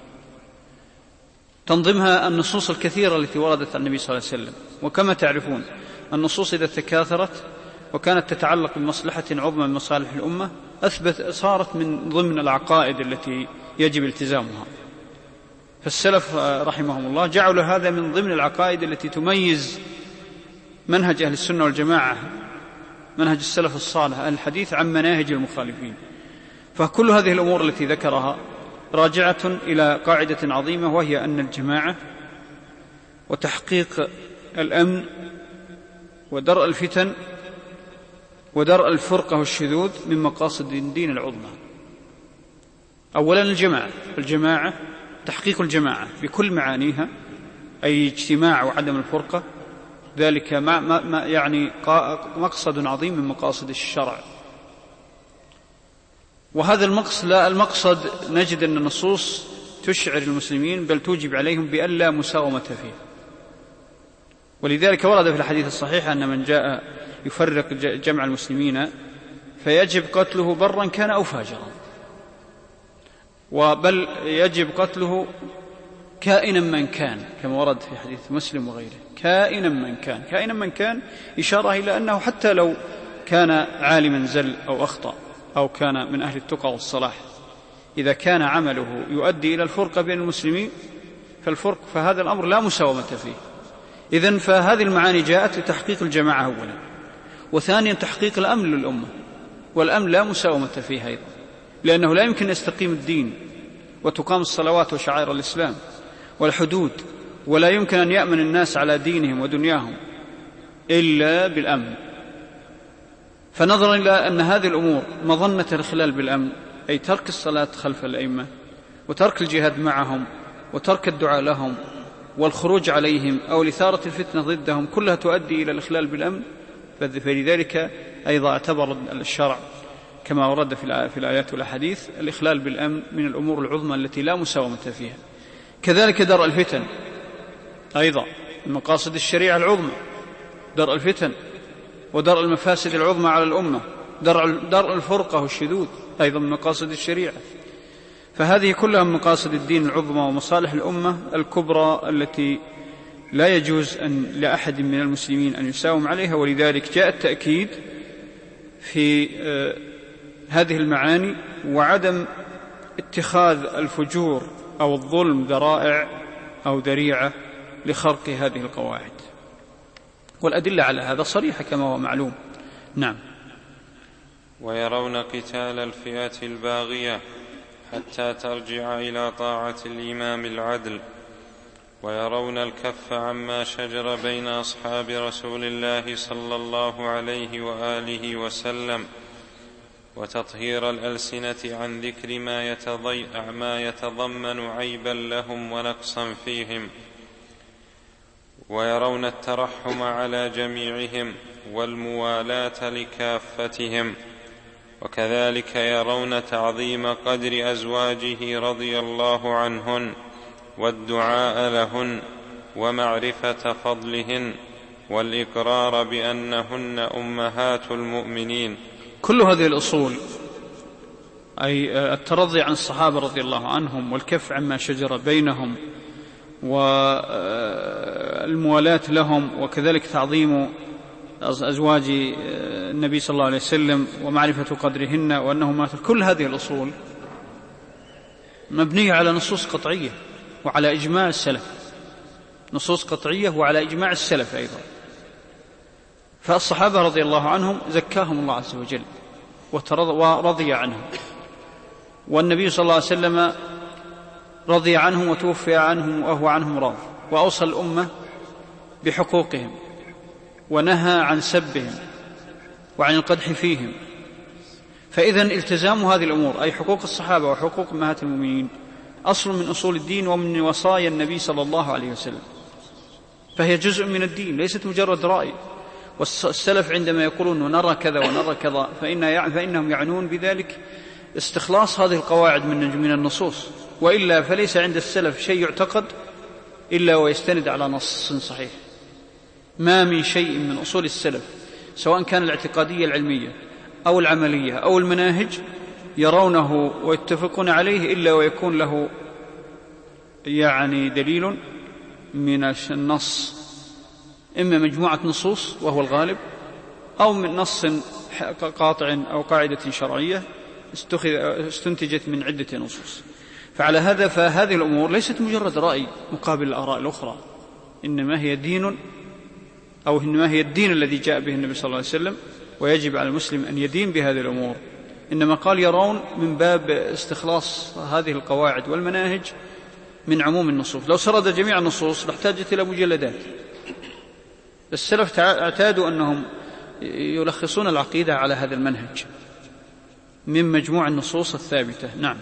Speaker 2: تنظمها النصوص الكثيرة التي وردت عن النبي صلى الله عليه وسلم. وكما تعرفون النصوص إذا تكاثرت وكانت تتعلق بمصلحة عظمى من مصالح الأمة أثبت صارت من ضمن العقائد التي يجب التزامها. فالسلف رحمهم الله جعلوا هذا من ضمن العقائد التي تميز منهج أهل السنة والجماعة، منهج السلف الصالح أهل الحديث، عن مناهج المخالفين. فكل هذه الأمور التي ذكرها راجعة إلى قاعدة عظيمة، وهي أن الجماعة وتحقيق الأمن ودرء الفتن ودرء الفرقة والشذوذ من مقاصد الدين العظمى. أولا الجماعة، الجماعة تحقيق الجماعة بكل معانيها، أي اجتماع وعدم الفرقة، ذلك ما ما يعني مقصد عظيم من مقاصد الشرع. وهذا المقصد لا المقصد نجد أن النصوص تشعر المسلمين بل توجب عليهم بألا مساومة فيه. ولذلك ورد في الحديث الصحيح أن من جاء يفرق جمع المسلمين فيجب قتله برا كان أو فاجرا، وبل يجب قتله كائنا من كان، كما ورد في حديث مسلم وغيره، كائنا من كان. كائنا من كان إشارة إلى أنه حتى لو كان عالما زل أو أخطأ أو كان من أهل التقى والصلاح، إذا كان عمله يؤدي إلى الفرقة بين المسلمين فالفرق فهذا الأمر لا مساومة فيه. إذن فهذه المعاني جاءت لتحقيق الجماعة أولا، وثانيا تحقيق الأمن للأمة، والأمن لا مساومة فيه أيضا، لأنه لا يمكن يستقيم الدين وتقام الصلوات وشعائر الإسلام والحدود، ولا يمكن أن يأمن الناس على دينهم ودنياهم إلا بالأمن. فنظرا إلى أن هذه الأمور مظنة الخلال بالأمن، أي ترك الصلاة خلف الأئمة وترك الجهاد معهم وترك الدعاء لهم والخروج عليهم أو لثارة الفتنة ضدهم، كلها تؤدي إلى الإخلال بالأمن. فلذلك أيضا اعتبر الشرع كما ورد في الآيات والأحاديث الإخلال بالأمن من الأمور العظمى التي لا مساومة فيها. كذلك درء الفتن أيضا من مقاصد الشريعة العظمى، درء الفتن ودرء المفاسد العظمى على الأمة، درء الفرقة والشذوذ أيضا من مقاصد الشريعة. فهذه كلها من مقاصد الدين العظمى ومصالح الأمة الكبرى التي لا يجوز أن لأحد من المسلمين أن يساوم عليها. ولذلك جاء التأكيد في هذه المعاني وعدم اتخاذ الفجور أو الظلم ذرائع أو ذريعة لخرق هذه القواعد، والأدلة على هذا صريحة كما هو معلوم. نعم.
Speaker 1: ويرون قتال الفئة الباغية حتى ترجع إلى طاعة الإمام العدل، ويرون الكف عما شجر بين أصحاب رسول الله صلى الله عليه وآله وسلم، وتطهير الألسنة عن ذكر ما, يتضي... ما يتضمن عيبا لهم ونقصا فيهم، ويرون الترحم على جميعهم والموالاة لكافتهم، وكذلك يرون تعظيم قدر أزواجه رضي الله عنهن والدعاء لهن ومعرفة فضلهن والإقرار بأنهن أمهات المؤمنين.
Speaker 2: كل هذه الأصول، أي الترضي عن الصحابة رضي الله عنهم والكف عما شجر بينهم والموالاة لهم، وكذلك تعظيم أزواج النبي صلى الله عليه وسلم ومعرفة قدرهن وأنهما، كل هذه الأصول مبنية على نصوص قطعية وعلى إجماع السلف، نصوص قطعية وعلى إجماع السلف أيضا. فالصحابة رضي الله عنهم زكاهم الله عز وجل ورضي عنهم، والنبي صلى الله عليه وسلم رضي عنهم وتوفي عنهم وهو عنهم راض، وأوصى الأمة بحقوقهم ونهى عن سبهم وعن القدح فيهم. فإذن التزام هذه الأمور، أي حقوق الصحابة وحقوق أمهات المؤمنين، أصل من أصول الدين ومن وصايا النبي صلى الله عليه وسلم، فهي جزء من الدين ليست مجرد رأي. والسلف عندما يقولون نرى كذا ونرى كذا فإنهم يعنون بذلك استخلاص هذه القواعد من النصوص، وإلا فليس عند السلف شيء يعتقد إلا ويستند على نص صحيح. ما من شيء من أصول السلف سواء كان الاعتقادية العلمية أو العملية أو المناهج يرونه ويتفقون عليه إلا ويكون له يعني دليل من النص، إما مجموعة نصوص وهو الغالب، أو من نص قاطع أو قاعدة شرعية استنتجت من عدة نصوص. فعلى هذا فهذه الأمور ليست مجرد رأي مقابل الآراء الأخرى، إنما هي دين، أو إنما هي الدين الذي جاء به النبي صلى الله عليه وسلم، ويجب على المسلم أن يدين بهذه الأمور. إنما قال يرون من باب استخلاص هذه القواعد والمناهج من عموم النصوص. لو سرد جميع النصوص لاحتاجت إلى مجلدات، السلف اعتادوا أنهم يلخصون العقيدة على هذا المنهج من مجموع النصوص الثابتة. نعم.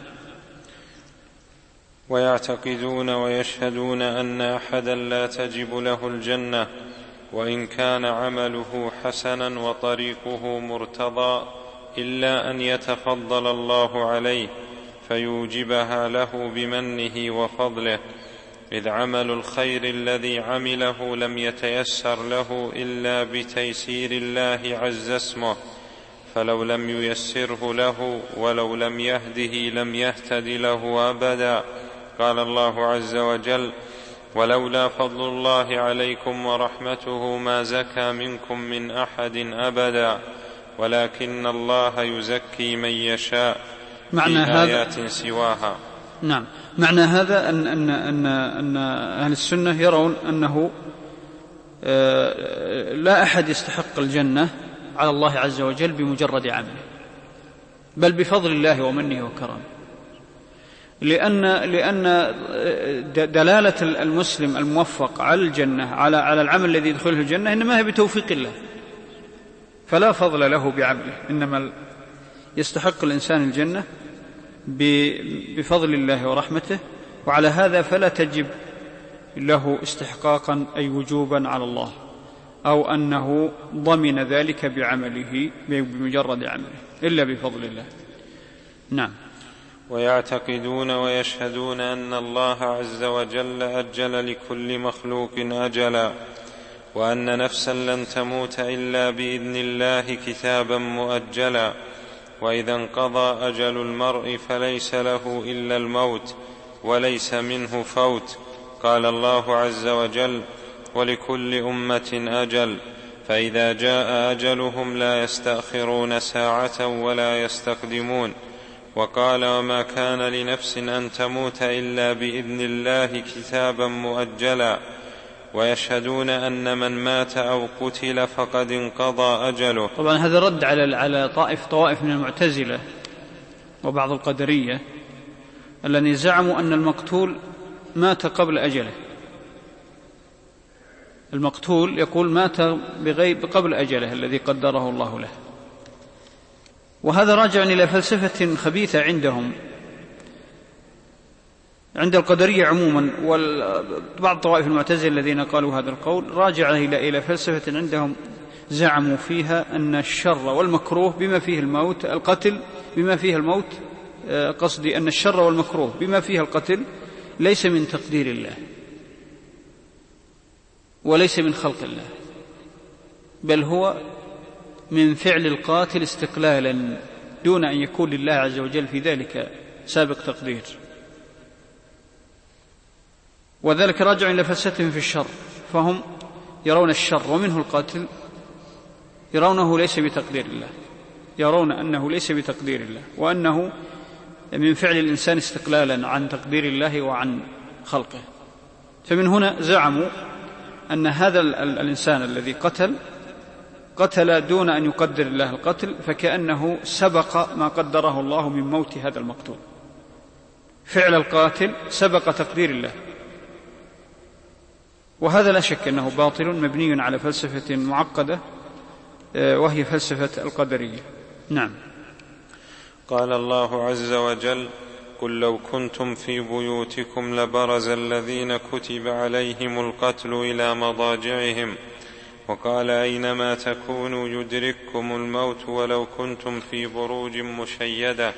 Speaker 1: ويعتقدون ويشهدون أن أحدا لا تجب له الجنة وإن كان عمله حسنا وطريقه مرتضى إلا أن يتفضل الله عليه فيوجبها له بمنه وفضله، إذ عمل الخير الذي عمله لم يتيسر له إلا بتيسير الله عز اسمه، فلو لم ييسره له ولو لم يهده لم يهتد له أبدا. قال الله عز وجل: ولولا فضل الله عليكم ورحمته ما زكى منكم من أحد أبدا ولكن الله يزكي من يشاء
Speaker 2: معنى
Speaker 1: في آيات سواها.
Speaker 2: نعم. معنى هذا أن, أن, أن, أن أهل السنة يرون أنه لا أحد يستحق الجنة على الله عز وجل بمجرد عمله، بل بفضل الله ومنه وكرمه، لأن لأن دلالة المسلم الموفق على الجنة على على العمل الذي يدخله الجنة إنما هي بتوفيق الله، فلا فضل له بعمله، إنما يستحق الإنسان الجنة بفضل الله ورحمته، وعلى هذا فلا تجب له استحقاقا أي وجوبا على الله أو أنه ضمن ذلك بعمله بمجرد عمله إلا بفضل الله. نعم.
Speaker 1: ويعتقدون ويشهدون أن الله عز وجل أجل لكل مخلوق أجلا، وأن نفسا لن تموت إلا بإذن الله كتابا مؤجلا، وإذا انقضى أجل المرء فليس له إلا الموت وليس منه فوت. قال الله عز وجل: ولكل أمة أجل، فإذا جاء أجلهم لا يستأخرون ساعة ولا يستقدمون. وقال: وما كان لنفس أن تموت إلا بإذن الله كتابا مؤجلا. ويشهدون أن من مات أو قتل فقد انقضى أجله.
Speaker 2: طبعا هذا رد على على طائف طوائف من المعتزلة وبعض القدرية الذين زعموا أن المقتول مات قبل أجله. المقتول يقول مات بغيب قبل أجله الذي قدره الله له، وهذا راجع إلى فلسفة خبيثة عندهم عند القدرية عموما، وبعض طوائف المعتزلة الذين قالوا هذا القول راجع إلى إلى فلسفة عندهم زعموا فيها أن الشر والمكروه بما فيه الموت، القتل بما فيه الموت، قصدي أن الشر والمكروه بما فيه القتل ليس من تقدير الله وليس من خلق الله، بل هو من فعل القاتل استقلالا دون أن يكون لله عز وجل في ذلك سابق تقدير. وذلك راجع إلى فلسفتهم في الشر، فهم يرون الشر ومنه القاتل يرونه ليس بتقدير الله، يرون أنه ليس بتقدير الله، وأنه من فعل الإنسان استقلالا عن تقدير الله وعن خلقه. فمن هنا زعموا أن هذا الإنسان الذي قتل قتل دون أن يقدر الله القتل، فكأنه سبق ما قدره الله من موت هذا المقتول. فعل القاتل سبق تقدير الله، وهذا لا شك أنه باطل مبني على فلسفة معقدة وهي فلسفة القدرية. نعم.
Speaker 1: قال الله عز وجل: قل لو كنتم في بيوتكم لبرز الذين كتب عليهم القتل إلى مضاجعهم. وقال: أينما تكونوا يدرككم الموت ولو كنتم في بروج مشيدة.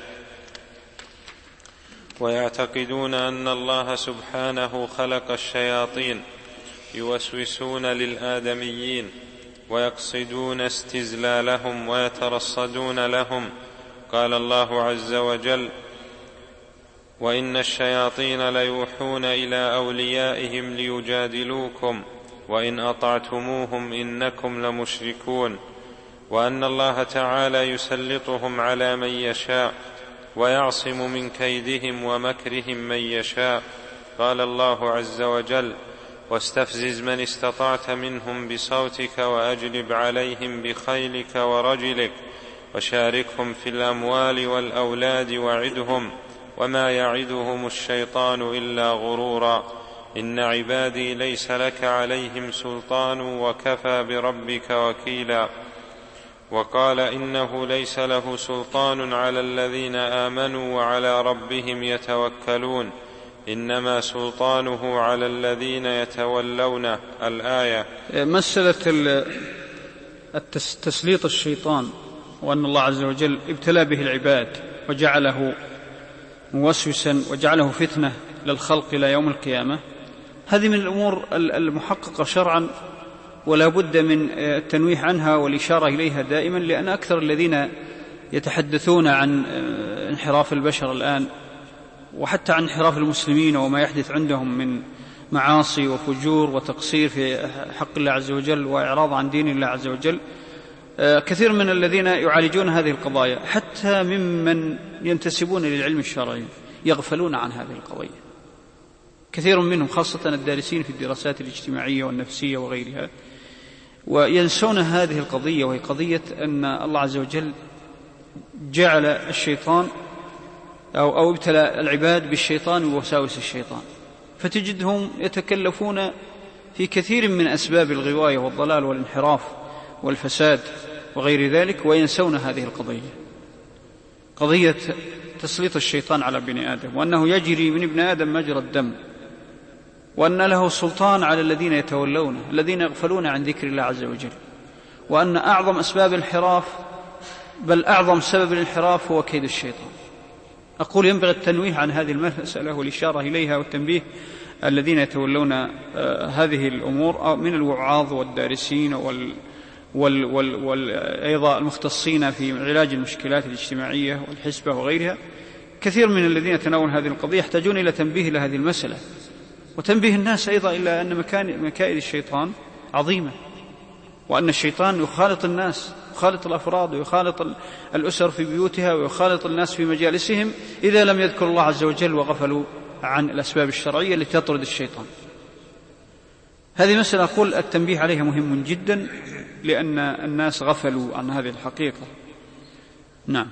Speaker 1: ويعتقدون أن الله سبحانه خلق الشياطين يوسوسون للآدميين ويقصدون استزلالهم ويترصدون لهم. قال الله عز وجل: وإن الشياطين ليوحون إلى أوليائهم ليجادلوكم وإن أطعتموهم إنكم لمشركون. وأن الله تعالى يسلطهم على من يشاء ويعصم من كيدهم ومكرهم من يشاء. قال الله عز وجل: واستفزز من استطعت منهم بصوتك وأجلب عليهم بخيلك ورجلك وشاركهم في الأموال والأولاد وعدهم وما يعدهم الشيطان إلا غرورا. إن عبادي ليس لك عليهم سلطان وكفى بربك وكيلا. وقال إنه ليس له سلطان على الذين آمنوا وعلى ربهم يتوكلون، إنما سلطانه على الذين يتولونه. الآية.
Speaker 2: مسألة تسليط الشيطان وأن الله عز وجل ابتلى به العباد وجعله موسوسا وجعله فتنة للخلق إلى يوم القيامة، هذه من الأمور المحققة شرعا ولا بد من التنويه عنها والإشارة إليها دائما، لأن أكثر الذين يتحدثون عن انحراف البشر الآن وحتى عن انحراف المسلمين وما يحدث عندهم من معاصي وفجور وتقصير في حق الله عز وجل وإعراض عن دين الله عز وجل، كثير من الذين يعالجون هذه القضايا حتى ممن ينتسبون للعلم الشرعي يغفلون عن هذه القضايا، كثير منهم خاصة الدارسين في الدراسات الاجتماعية والنفسية وغيرها، وينسون هذه القضية، وهي قضية أن الله عز وجل جعل الشيطان أو, أو ابتلى العباد بالشيطان ووساوس الشيطان، فتجدهم يتكلفون في كثير من أسباب الغواية والضلال والانحراف والفساد وغير ذلك، وينسون هذه القضية، قضية تسليط الشيطان على ابن آدم، وأنه يجري من ابن آدم مجرى الدم، وأن له سلطان على الذين يتولونه الذين يغفلون عن ذكر الله عز وجل، وأن أعظم أسباب الانحراف بل أعظم سبب الانحراف هو كيد الشيطان. أقول ينبغي التنويه عن هذه المسألة والإشارة إليها والتنبيه الذين يتولون هذه الأمور من الوعاظ والدارسين وال وال وال وأيضا المختصين في علاج المشكلات الاجتماعية والحسبة وغيرها. كثير من الذين يتناولون هذه القضية يحتاجون إلى تنبيه لهذه المسألة، وتنبيه الناس أيضا إلى أن مكائد الشيطان عظيمة، وأن الشيطان يخالط الناس، يخالط الأفراد ويخالط الأسر في بيوتها ويخالط الناس في مجالسهم إذا لم يذكر الله عز وجل وغفلوا عن الأسباب الشرعية التي تطرد الشيطان. هذه مسألة أقول التنبيه عليها مهم جدا، لأن الناس غفلوا عن هذه الحقيقة. نعم.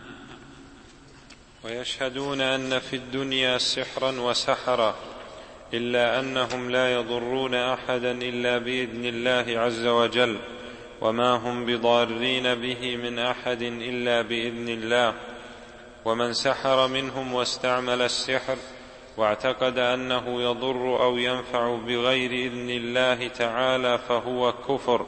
Speaker 1: ويشهدون أن في الدنيا سحرا وسحرا، إلا أنهم لا يضرون أحدا إلا بإذن الله عز وجل، وما هم بضارين به من أحد إلا بإذن الله. ومن سحر منهم واستعمل السحر واعتقد أنه يضر أو ينفع بغير إذن الله تعالى فهو كفر.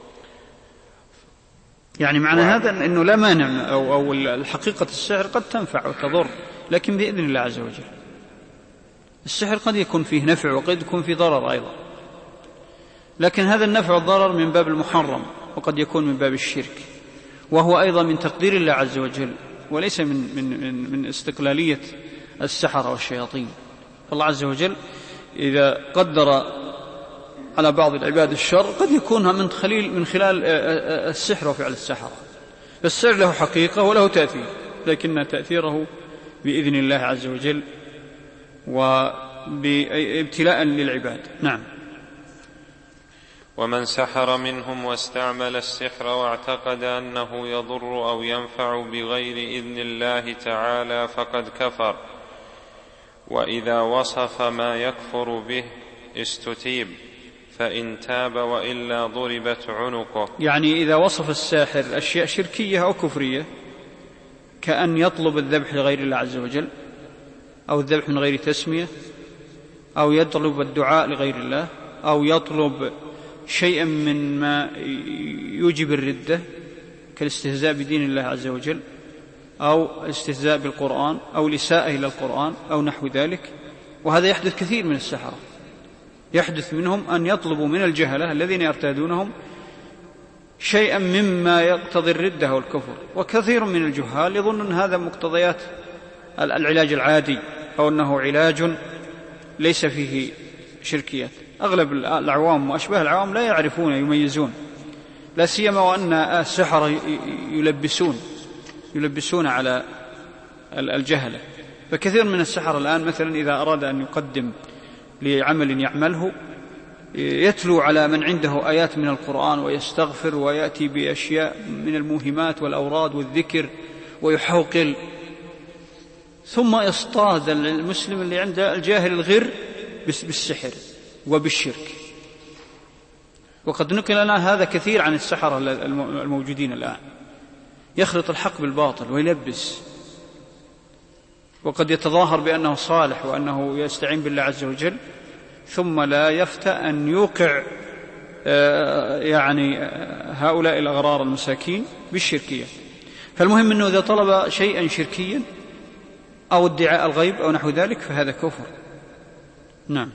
Speaker 2: يعني معنى هذا أنه لا مانع أو, أو الحقيقة السحر قد تنفع وتضر، لكن بإذن الله عز وجل. السحر قد يكون فيه نفع وقد يكون فيه ضرر أيضا، لكن هذا النفع والضرر من باب المحرم، وقد يكون من باب الشرك، وهو أيضا من تقدير الله عز وجل، وليس من, من, من, من استقلالية السحرة والشياطين. الله عز وجل إذا قدر على بعض العباد الشر قد يكون من خلال, من خلال السحر وفعل السحرة، فالسحر له حقيقة وله تأثير، لكن تأثيره بإذن الله عز وجل وبابتلاء للعباد. نعم.
Speaker 1: ومن سحر منهم واستعمل السحر واعتقد أنه يضر أو ينفع بغير إذن الله تعالى فقد كفر. وإذا وصف ما يكفر به استتيب، فإن تاب وإلا ضربت عنقه.
Speaker 2: يعني إذا وصف الساحر أشياء شركية أو كفرية، كأن يطلب الذبح لغير الله عز وجل، أو الذبح من غير تسمية، أو يطلب الدعاء لغير الله، أو يطلب شيئا من ما يوجب الردة كالاستهزاء بدين الله عز وجل، أو الاستهزاء بالقرآن، أو الإساءة إلى القرآن، أو نحو ذلك. وهذا يحدث كثير من السحرة، يحدث منهم أن يطلبوا من الجهلة الذين يرتادونهم شيئا مما يقتضي الردة والكفر، وكثير من الجهال يظن أن هذا مقتضيات العلاج العادي، أو أنه علاج ليس فيه شركيات. أغلب العوام وأشباه العوام لا يعرفون يميزون، لا سيما وأن السحرة يلبسون يلبسون على الجهلة. فكثير من السحرة الآن مثلا إذا أراد أن يقدم لعمل يعمله يتلو على من عنده آيات من القرآن ويستغفر ويأتي بأشياء من الموهمات والأوراد والذكر ويحوقل، ثم يصطاد المسلم اللي عنده الجاهل الغر بالسحر، وبالشرك. وقد نقل لنا هذا كثير عن السحرة الموجودين الآن، يخلط الحق بالباطل ويلبس، وقد يتظاهر بأنه صالح وأنه يستعين بالله عز وجل، ثم لا يفتى أن يوقع يعني هؤلاء الأغرار المساكين بالشركية. فالمهم أنه إذا طلب شيئا شركيا أو ادعاء الغيب أو نحو ذلك فهذا كفر. نعم.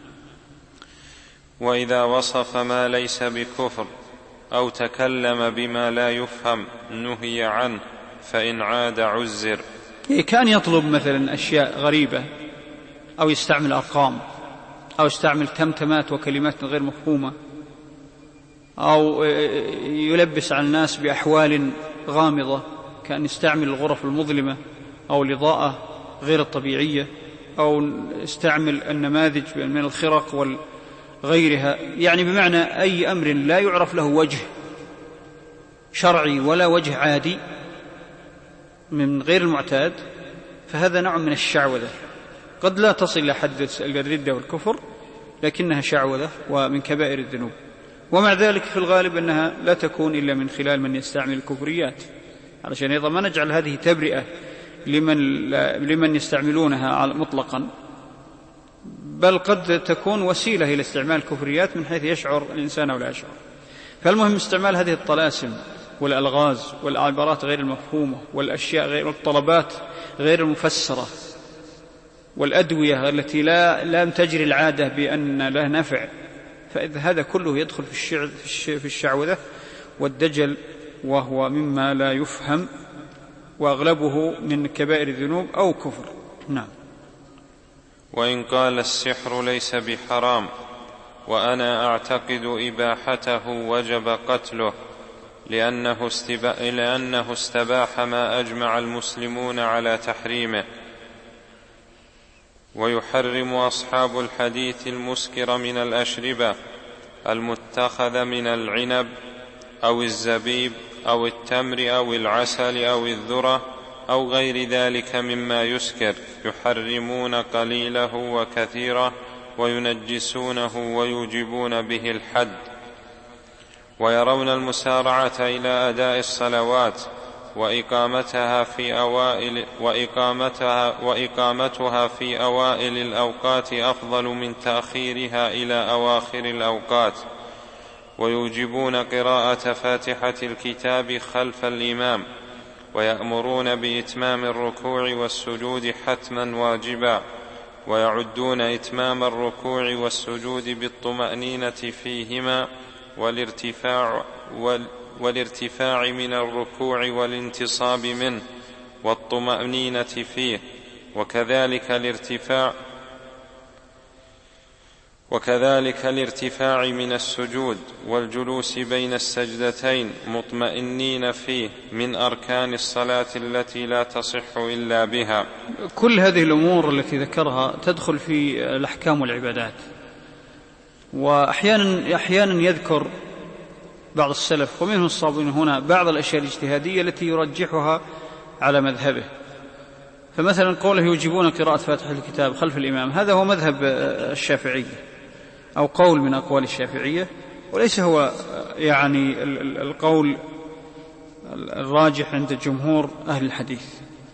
Speaker 1: وإذا وصف ما ليس بكفر أو تكلم بما لا يفهم نهي عنه، فإن عاد عزر.
Speaker 2: كان يطلب مثلا أشياء غريبة، أو يستعمل أرقام، أو يستعمل تمتمات وكلمات غير مفهومة، أو يلبس على الناس بأحوال غامضة، كأن يستعمل الغرف المظلمة أو الإضاءة غير الطبيعية، أو يستعمل النماذج من الخرق وغيرها، يعني بمعنى أي أمر لا يعرف له وجه شرعي ولا وجه عادي من غير المعتاد، فهذا نوع من الشعوذة، قد لا تصل إلى حد الردة والكفر، لكنها شعوذة ومن كبائر الذنوب. ومع ذلك في الغالب أنها لا تكون إلا من خلال من يستعمل الكفريات، علشان أيضا ما نجعل هذه تبرئة لمن, لمن يستعملونها مطلقا، بل قد تكون وسيلة إلى استعمال الكفريات من حيث يشعر الإنسان أو لا يشعر. فالمهم استعمال هذه الطلاسم والألغاز والعبارات غير المفهومة والأشياء غير الطلبات غير المفسرة والأدوية التي لا لم تجري العادة بأن له نفع، فإذا هذا كله يدخل في الشع في الشعوذة والدجل، وهو مما لا يفهم، وأغلبه من كبائر الذنوب أو كفر. نعم.
Speaker 1: وإن قال السحر ليس بحرام وأنا أعتقد إباحته وجب قتله لأنه, لأنه استباح ما أجمع المسلمون على تحريمه، ويحرم أصحاب الحديث المسكر من الأشربة المتخذ من العنب أو الزبيب أو التمر أو العسل أو الذرة أو غير ذلك مما يسكر، يحرمون قليله وكثيره وينجسونه ويوجبون به الحد، ويرون المسارعة إلى أداء الصلوات وإقامتها في أوائل وإقامتها وإقامتها في أوائل الأوقات أفضل من تأخيرها إلى أواخر الأوقات، ويوجبون قراءة فاتحة الكتاب خلف الإمام، ويأمرون بإتمام الركوع والسجود حتما واجبا، ويعدون إتمام الركوع والسجود بالطمأنينة فيهما والارتفاع, والارتفاع من الركوع والانتصاب منه والطمأنينة فيه، وكذلك الارتفاع وكذلك الارتفاع من السجود والجلوس بين السجدتين مطمئنين فيه من أركان الصلاة التي لا تصح إلا بها.
Speaker 2: كل هذه الأمور التي ذكرها تدخل في الأحكام والعبادات، وأحيانا أحيانا يذكر بعض السلف ومنهم الصابون هنا بعض الأشياء الاجتهادية التي يرجحها على مذهبه. فمثلا قوله يوجبون قراءة فاتحة الكتاب خلف الإمام، هذا هو مذهب الشافعية أو قول من أقوال الشافعية، وليس هو يعني القول الراجح عند جمهور أهل الحديث،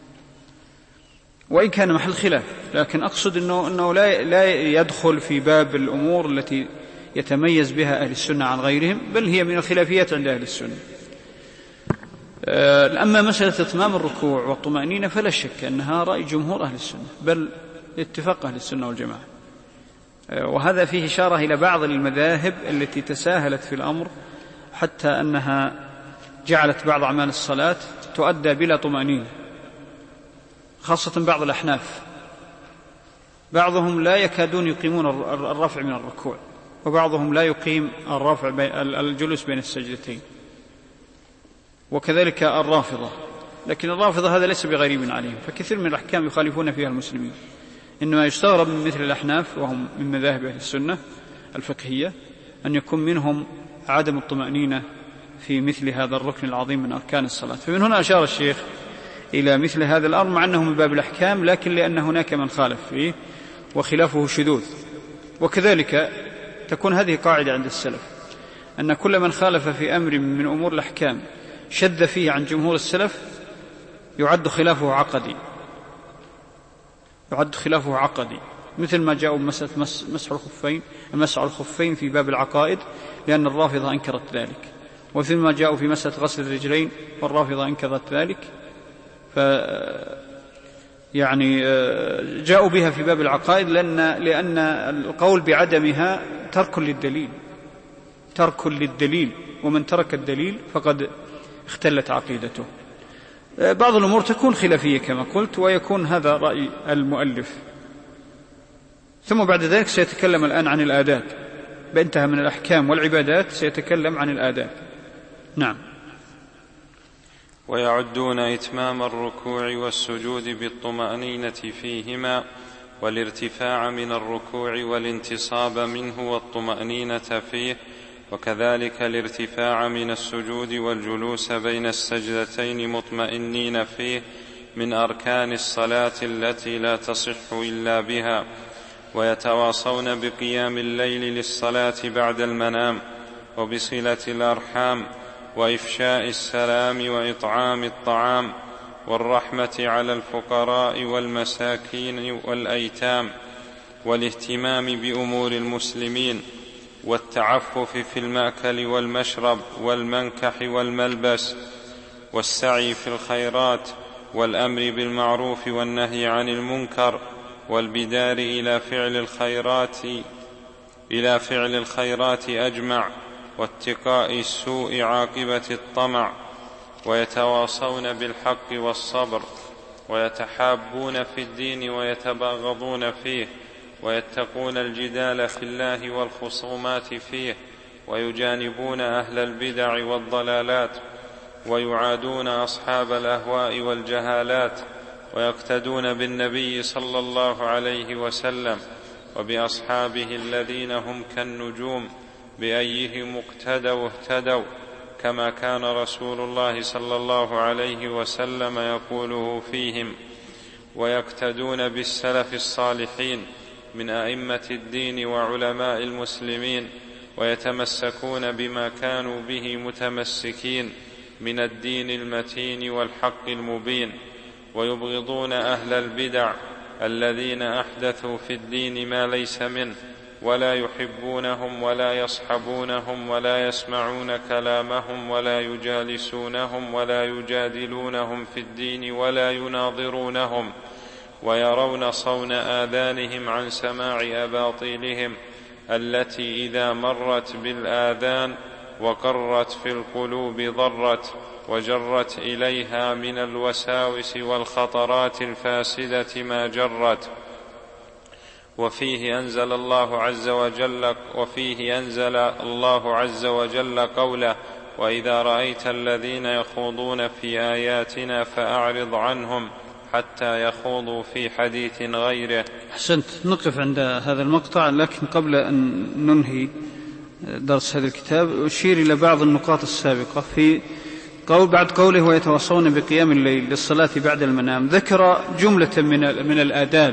Speaker 2: وإن كان محل خلاف، لكن أقصد أنه, أنه لا, لا يدخل في باب الأمور التي يتميز بها أهل السنة عن غيرهم، بل هي من الخلافيات عند أهل السنة. أما مسألة إتمام الركوع والطمأنينة فلا شك أنها رأي جمهور أهل السنة، بل اتفاق أهل السنة والجماعة، وهذا فيه إشارة إلى بعض المذاهب التي تساهلت في الأمر حتى أنها جعلت بعض أعمال الصلاة تؤدى بلا طمأنينة، خاصة بعض الأحناف، بعضهم لا يكادون يقيمون الرفع من الركوع، وبعضهم لا يقيم الرفع الجلوس بين السجدتين، وكذلك الرافضة. لكن الرافضة هذا ليس بغريب عليهم، فكثير من الأحكام يخالفون فيها المسلمين. إنما يستغرب من مثل الأحناف وهم من مذاهب أهل السنة الفقهية أن يكون منهم عدم الطمأنينة في مثل هذا الركن العظيم من أركان الصلاة. فمن هنا أشار الشيخ إلى مثل هذا الأمر، مع أنه من باب الأحكام، لكن لأن هناك من خالف فيه وخلافه شذوذ. وكذلك تكون هذه قاعدة عند السلف، أن كل من خالف في أمر من أمور الأحكام شذ فيه عن جمهور السلف يعد خلافه عقدي، يعد خلافه عقدي، مثل ما جاءوا بمسألة مسح الخفين مسح الخفين في باب العقائد لأن الرافضة أنكرت ذلك، ومثل ما جاءوا في مسألة غسل الرجلين والرافضة أنكرت ذلك، ف يعني جاءوا بها في باب العقائد لأن, لأن القول بعدمها ترك للدليل، ترك للدليل، ومن ترك الدليل فقد اختلت عقيدته. بعض الأمور تكون خلافية كما قلت، ويكون هذا رأي المؤلف. ثم بعد ذلك سيتكلم الآن عن الآداب، بانتهى من الأحكام والعبادات سيتكلم عن الآداب. نعم.
Speaker 1: ويعدون إتمام الركوع والسجود بالطمأنينة فيهما والارتفاع من الركوع والانتصاب منه والطمأنينة فيه، وكذلك الارتفاع من السجود والجلوس بين السجدتين مطمئنين فيه من أركان الصلاة التي لا تصح إلا بها. ويتواصون بقيام الليل للصلاة بعد المنام وبصلة الأرحام وإفشاء السلام وإطعام الطعام والرحمة على الفقراء والمساكين والأيتام والاهتمام بأمور المسلمين والتعفف في المأكل والمشرب والمنكح والملبس والسعي في الخيرات والأمر بالمعروف والنهي عن المنكر والبدار إلى فعل الخيرات إلى فعل الخيرات أجمع واتقاء السوء عاقبة الطمع. ويتواصون بالحق والصبر ويتحابون في الدين ويتباغضون فيه ويتقون الجدال في الله والخصومات فيه ويجانبون أهل البدع والضلالات ويعادون أصحاب الأهواء والجهالات ويقتدون بالنبي صلى الله عليه وسلم وبأصحابه الذين هم كالنجوم بأيهم اقتدوا اهتدوا، كما كان رسول الله صلى الله عليه وسلم يقوله فيهم. ويقتدون بالسلف الصالحين من أئمة الدين وعلماء المسلمين ويتمسكون بما كانوا به متمسكين من الدين المتين والحق المبين، ويبغضون أهل البدع الذين أحدثوا في الدين ما ليس منه، ولا يحبونهم ولا يصحبونهم ولا يسمعون كلامهم ولا يجالسونهم ولا يجادلونهم في الدين ولا يناظرونهم، ويرون صون آذانهم عن سماع أباطيلهم التي إذا مرت بالآذان وقرت في القلوب ضرت وجرت إليها من الوساوس والخطرات الفاسدة ما جرت. وفيه أنزل الله عز وجل وفيه أنزل الله عز وجل قوله: وإذا رأيت الذين يخوضون في آياتنا فأعرض عنهم حتى يخوضوا في حديث غيره.
Speaker 2: أحسنت. نقف عند هذا المقطع، لكن قبل أن ننهي درس هذا الكتاب أشير إلى بعض النقاط السابقة في قول بعد قوله ويتواصون بقيام الليل للصلاة بعد المنام. ذكر جملة من من الآداب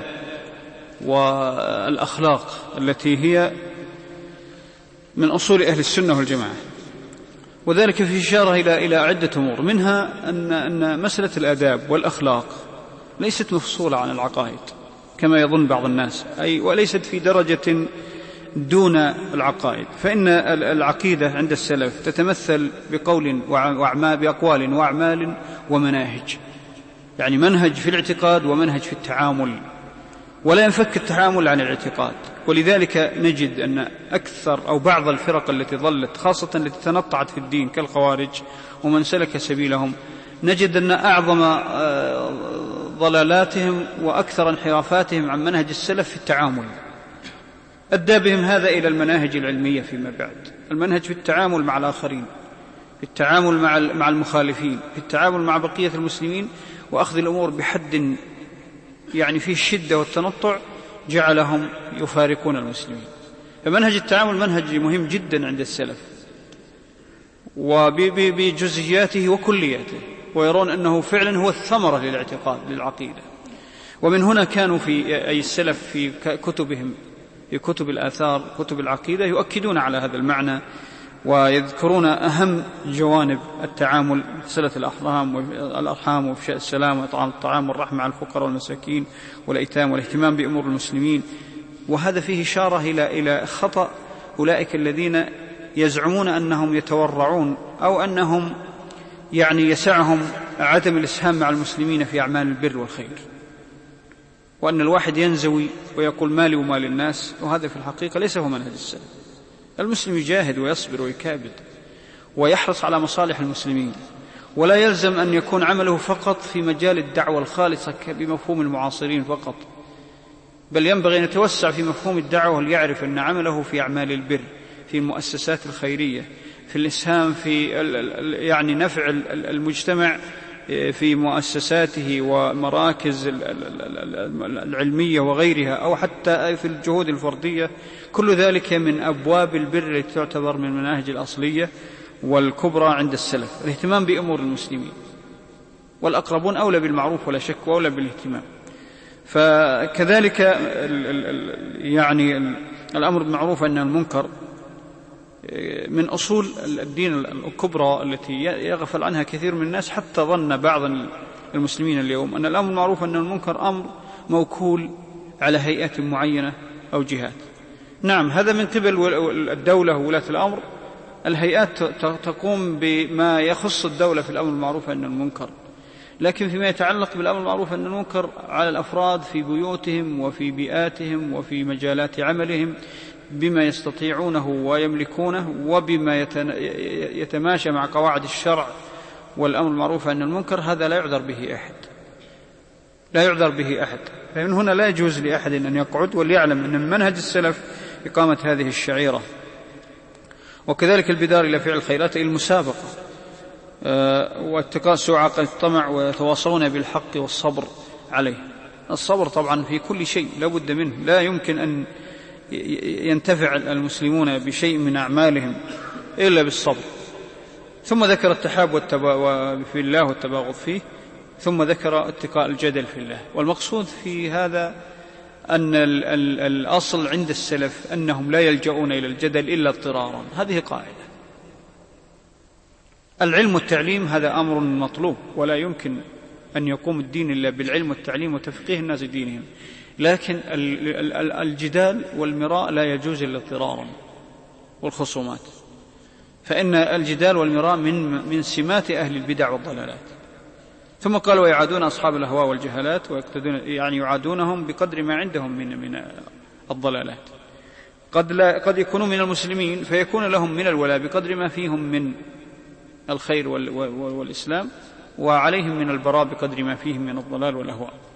Speaker 2: والأخلاق التي هي من أصول أهل السنة والجماعة، وذلك في إشارة إلى إلى عدة أمور، منها أن أن مسألة الآداب والأخلاق ليست مفصولة عن العقائد كما يظن بعض الناس، أي وليست في درجة دون العقائد، فإن العقيدة عند السلف تتمثل بقول وأعمال بأقوال وأعمال ومناهج، يعني منهج في الاعتقاد ومنهج في التعامل، ولا ينفك التعامل عن الاعتقاد. ولذلك نجد أن أكثر أو بعض الفرق التي ظلت خاصة التي تنطعت في الدين كالخوارج ومن سلك سبيلهم، نجد أن أعظم ضلالاتهم وأكثر انحرافاتهم عن منهج السلف في التعامل. أدى بهم هذا إلى المناهج العلمية فيما بعد، المنهج في التعامل مع الآخرين، في التعامل مع المخالفين، في التعامل مع بقية المسلمين، وأخذ الأمور بحد يعني فيه الشدة والتنطع جعلهم يفارقون المسلمين. فمنهج التعامل منهج مهم جدا عند السلف وبجزئياته وكلياته، ويرون أنه فعلا هو الثمرة للاعتقاد للعقيدة. ومن هنا كانوا في أي السلف في كتبهم في كتب الآثار كتب العقيدة يؤكدون على هذا المعنى، ويذكرون أهم جوانب التعامل صلة الأرحام والأرحام وإفشاء السلام وإطعام الطعام والرحمة على الفقراء والمساكين والأيتام والاهتمام بأمور المسلمين. وهذا فيه إشارة إلى إلى خطأ أولئك الذين يزعمون أنهم يتورعون أو أنهم يعني يسعهم عدم الإسهام مع المسلمين في أعمال البر والخير، وأن الواحد ينزوي ويقول مالي ومال الناس، وهذا في الحقيقة ليس هو منهج السلف. المسلم يجاهد ويصبر ويكابد ويحرص على مصالح المسلمين، ولا يلزم أن يكون عمله فقط في مجال الدعوة الخالصة بمفهوم المعاصرين فقط، بل ينبغي أن يتوسع في مفهوم الدعوة ليعرف أن عمله في أعمال البر، في المؤسسات الخيرية، في الإسهام في يعني نفع المجتمع في مؤسساته ومراكز العلمية وغيرها، أو حتى في الجهود الفردية. كل ذلك من أبواب البر التي تعتبر من المناهج الأصلية والكبرى عند السلف، الاهتمام بأمور المسلمين، والأقربون أولى بالمعروف ولا شك وأولى بالاهتمام. فكذلك يعني الأمر بالمعروف والنهي عن المنكر من أصول الدين الكبرى التي يغفل عنها كثير من الناس، حتى ظن بعض المسلمين اليوم أن الأمر بالمعروف والنهي عن المنكر أمر موكول على هيئات معينة أو جهات. نعم، هذا من قبل الدولة وولاة الأمر، الهيئات تقوم بما يخص الدولة في الأمر بالمعروف والنهي عن المنكر، لكن فيما يتعلق بالأمر بالمعروف والنهي عن المنكر على الأفراد في بيوتهم وفي بيئاتهم وفي مجالات عملهم بما يستطيعونه ويملكونه وبما يتماشى مع قواعد الشرع والأمر بالمعروف والنهي عن المنكر، هذا لا يعذر به أحد، لا يعذر به أحد. فمن هنا لا يجوز لأحد أن يقعد وليعلم أن من منهج السلف إقامة هذه الشعيرة. وكذلك البدار إلى فعل الخيرات، المسابقة واتقاء سعق الطمع، ويتواصلون بالحق والصبر عليه. الصبر طبعا في كل شيء لا بد منه، لا يمكن أن ينتفع المسلمون بشيء من أعمالهم إلا بالصبر. ثم ذكر التحاب في الله والتباغض فيه، ثم ذكر اتقاء الجدل في الله. والمقصود في هذا أن الأصل عند السلف أنهم لا يلجؤون إلى الجدل إلا اضطرارا، هذه قاعدة. العلم والتعليم هذا أمر مطلوب، ولا يمكن أن يقوم الدين إلا بالعلم والتعليم وتفقيه الناس دينهم، لكن الجدال والمراء لا يجوز إلا اضطرارا والخصومات، فإن الجدال والمراء من من سمات أهل البدع والضلالات. ثم قال ويعادون أصحاب الأهواء والجهالات، ويقتدون يعني يعادونهم بقدر ما عندهم من من الضلالات. قد لا قد يكونوا من المسلمين فيكون لهم من الولاء بقدر ما فيهم من الخير والإسلام، وعليهم من البراء بقدر ما فيهم من الضلال والأهواء.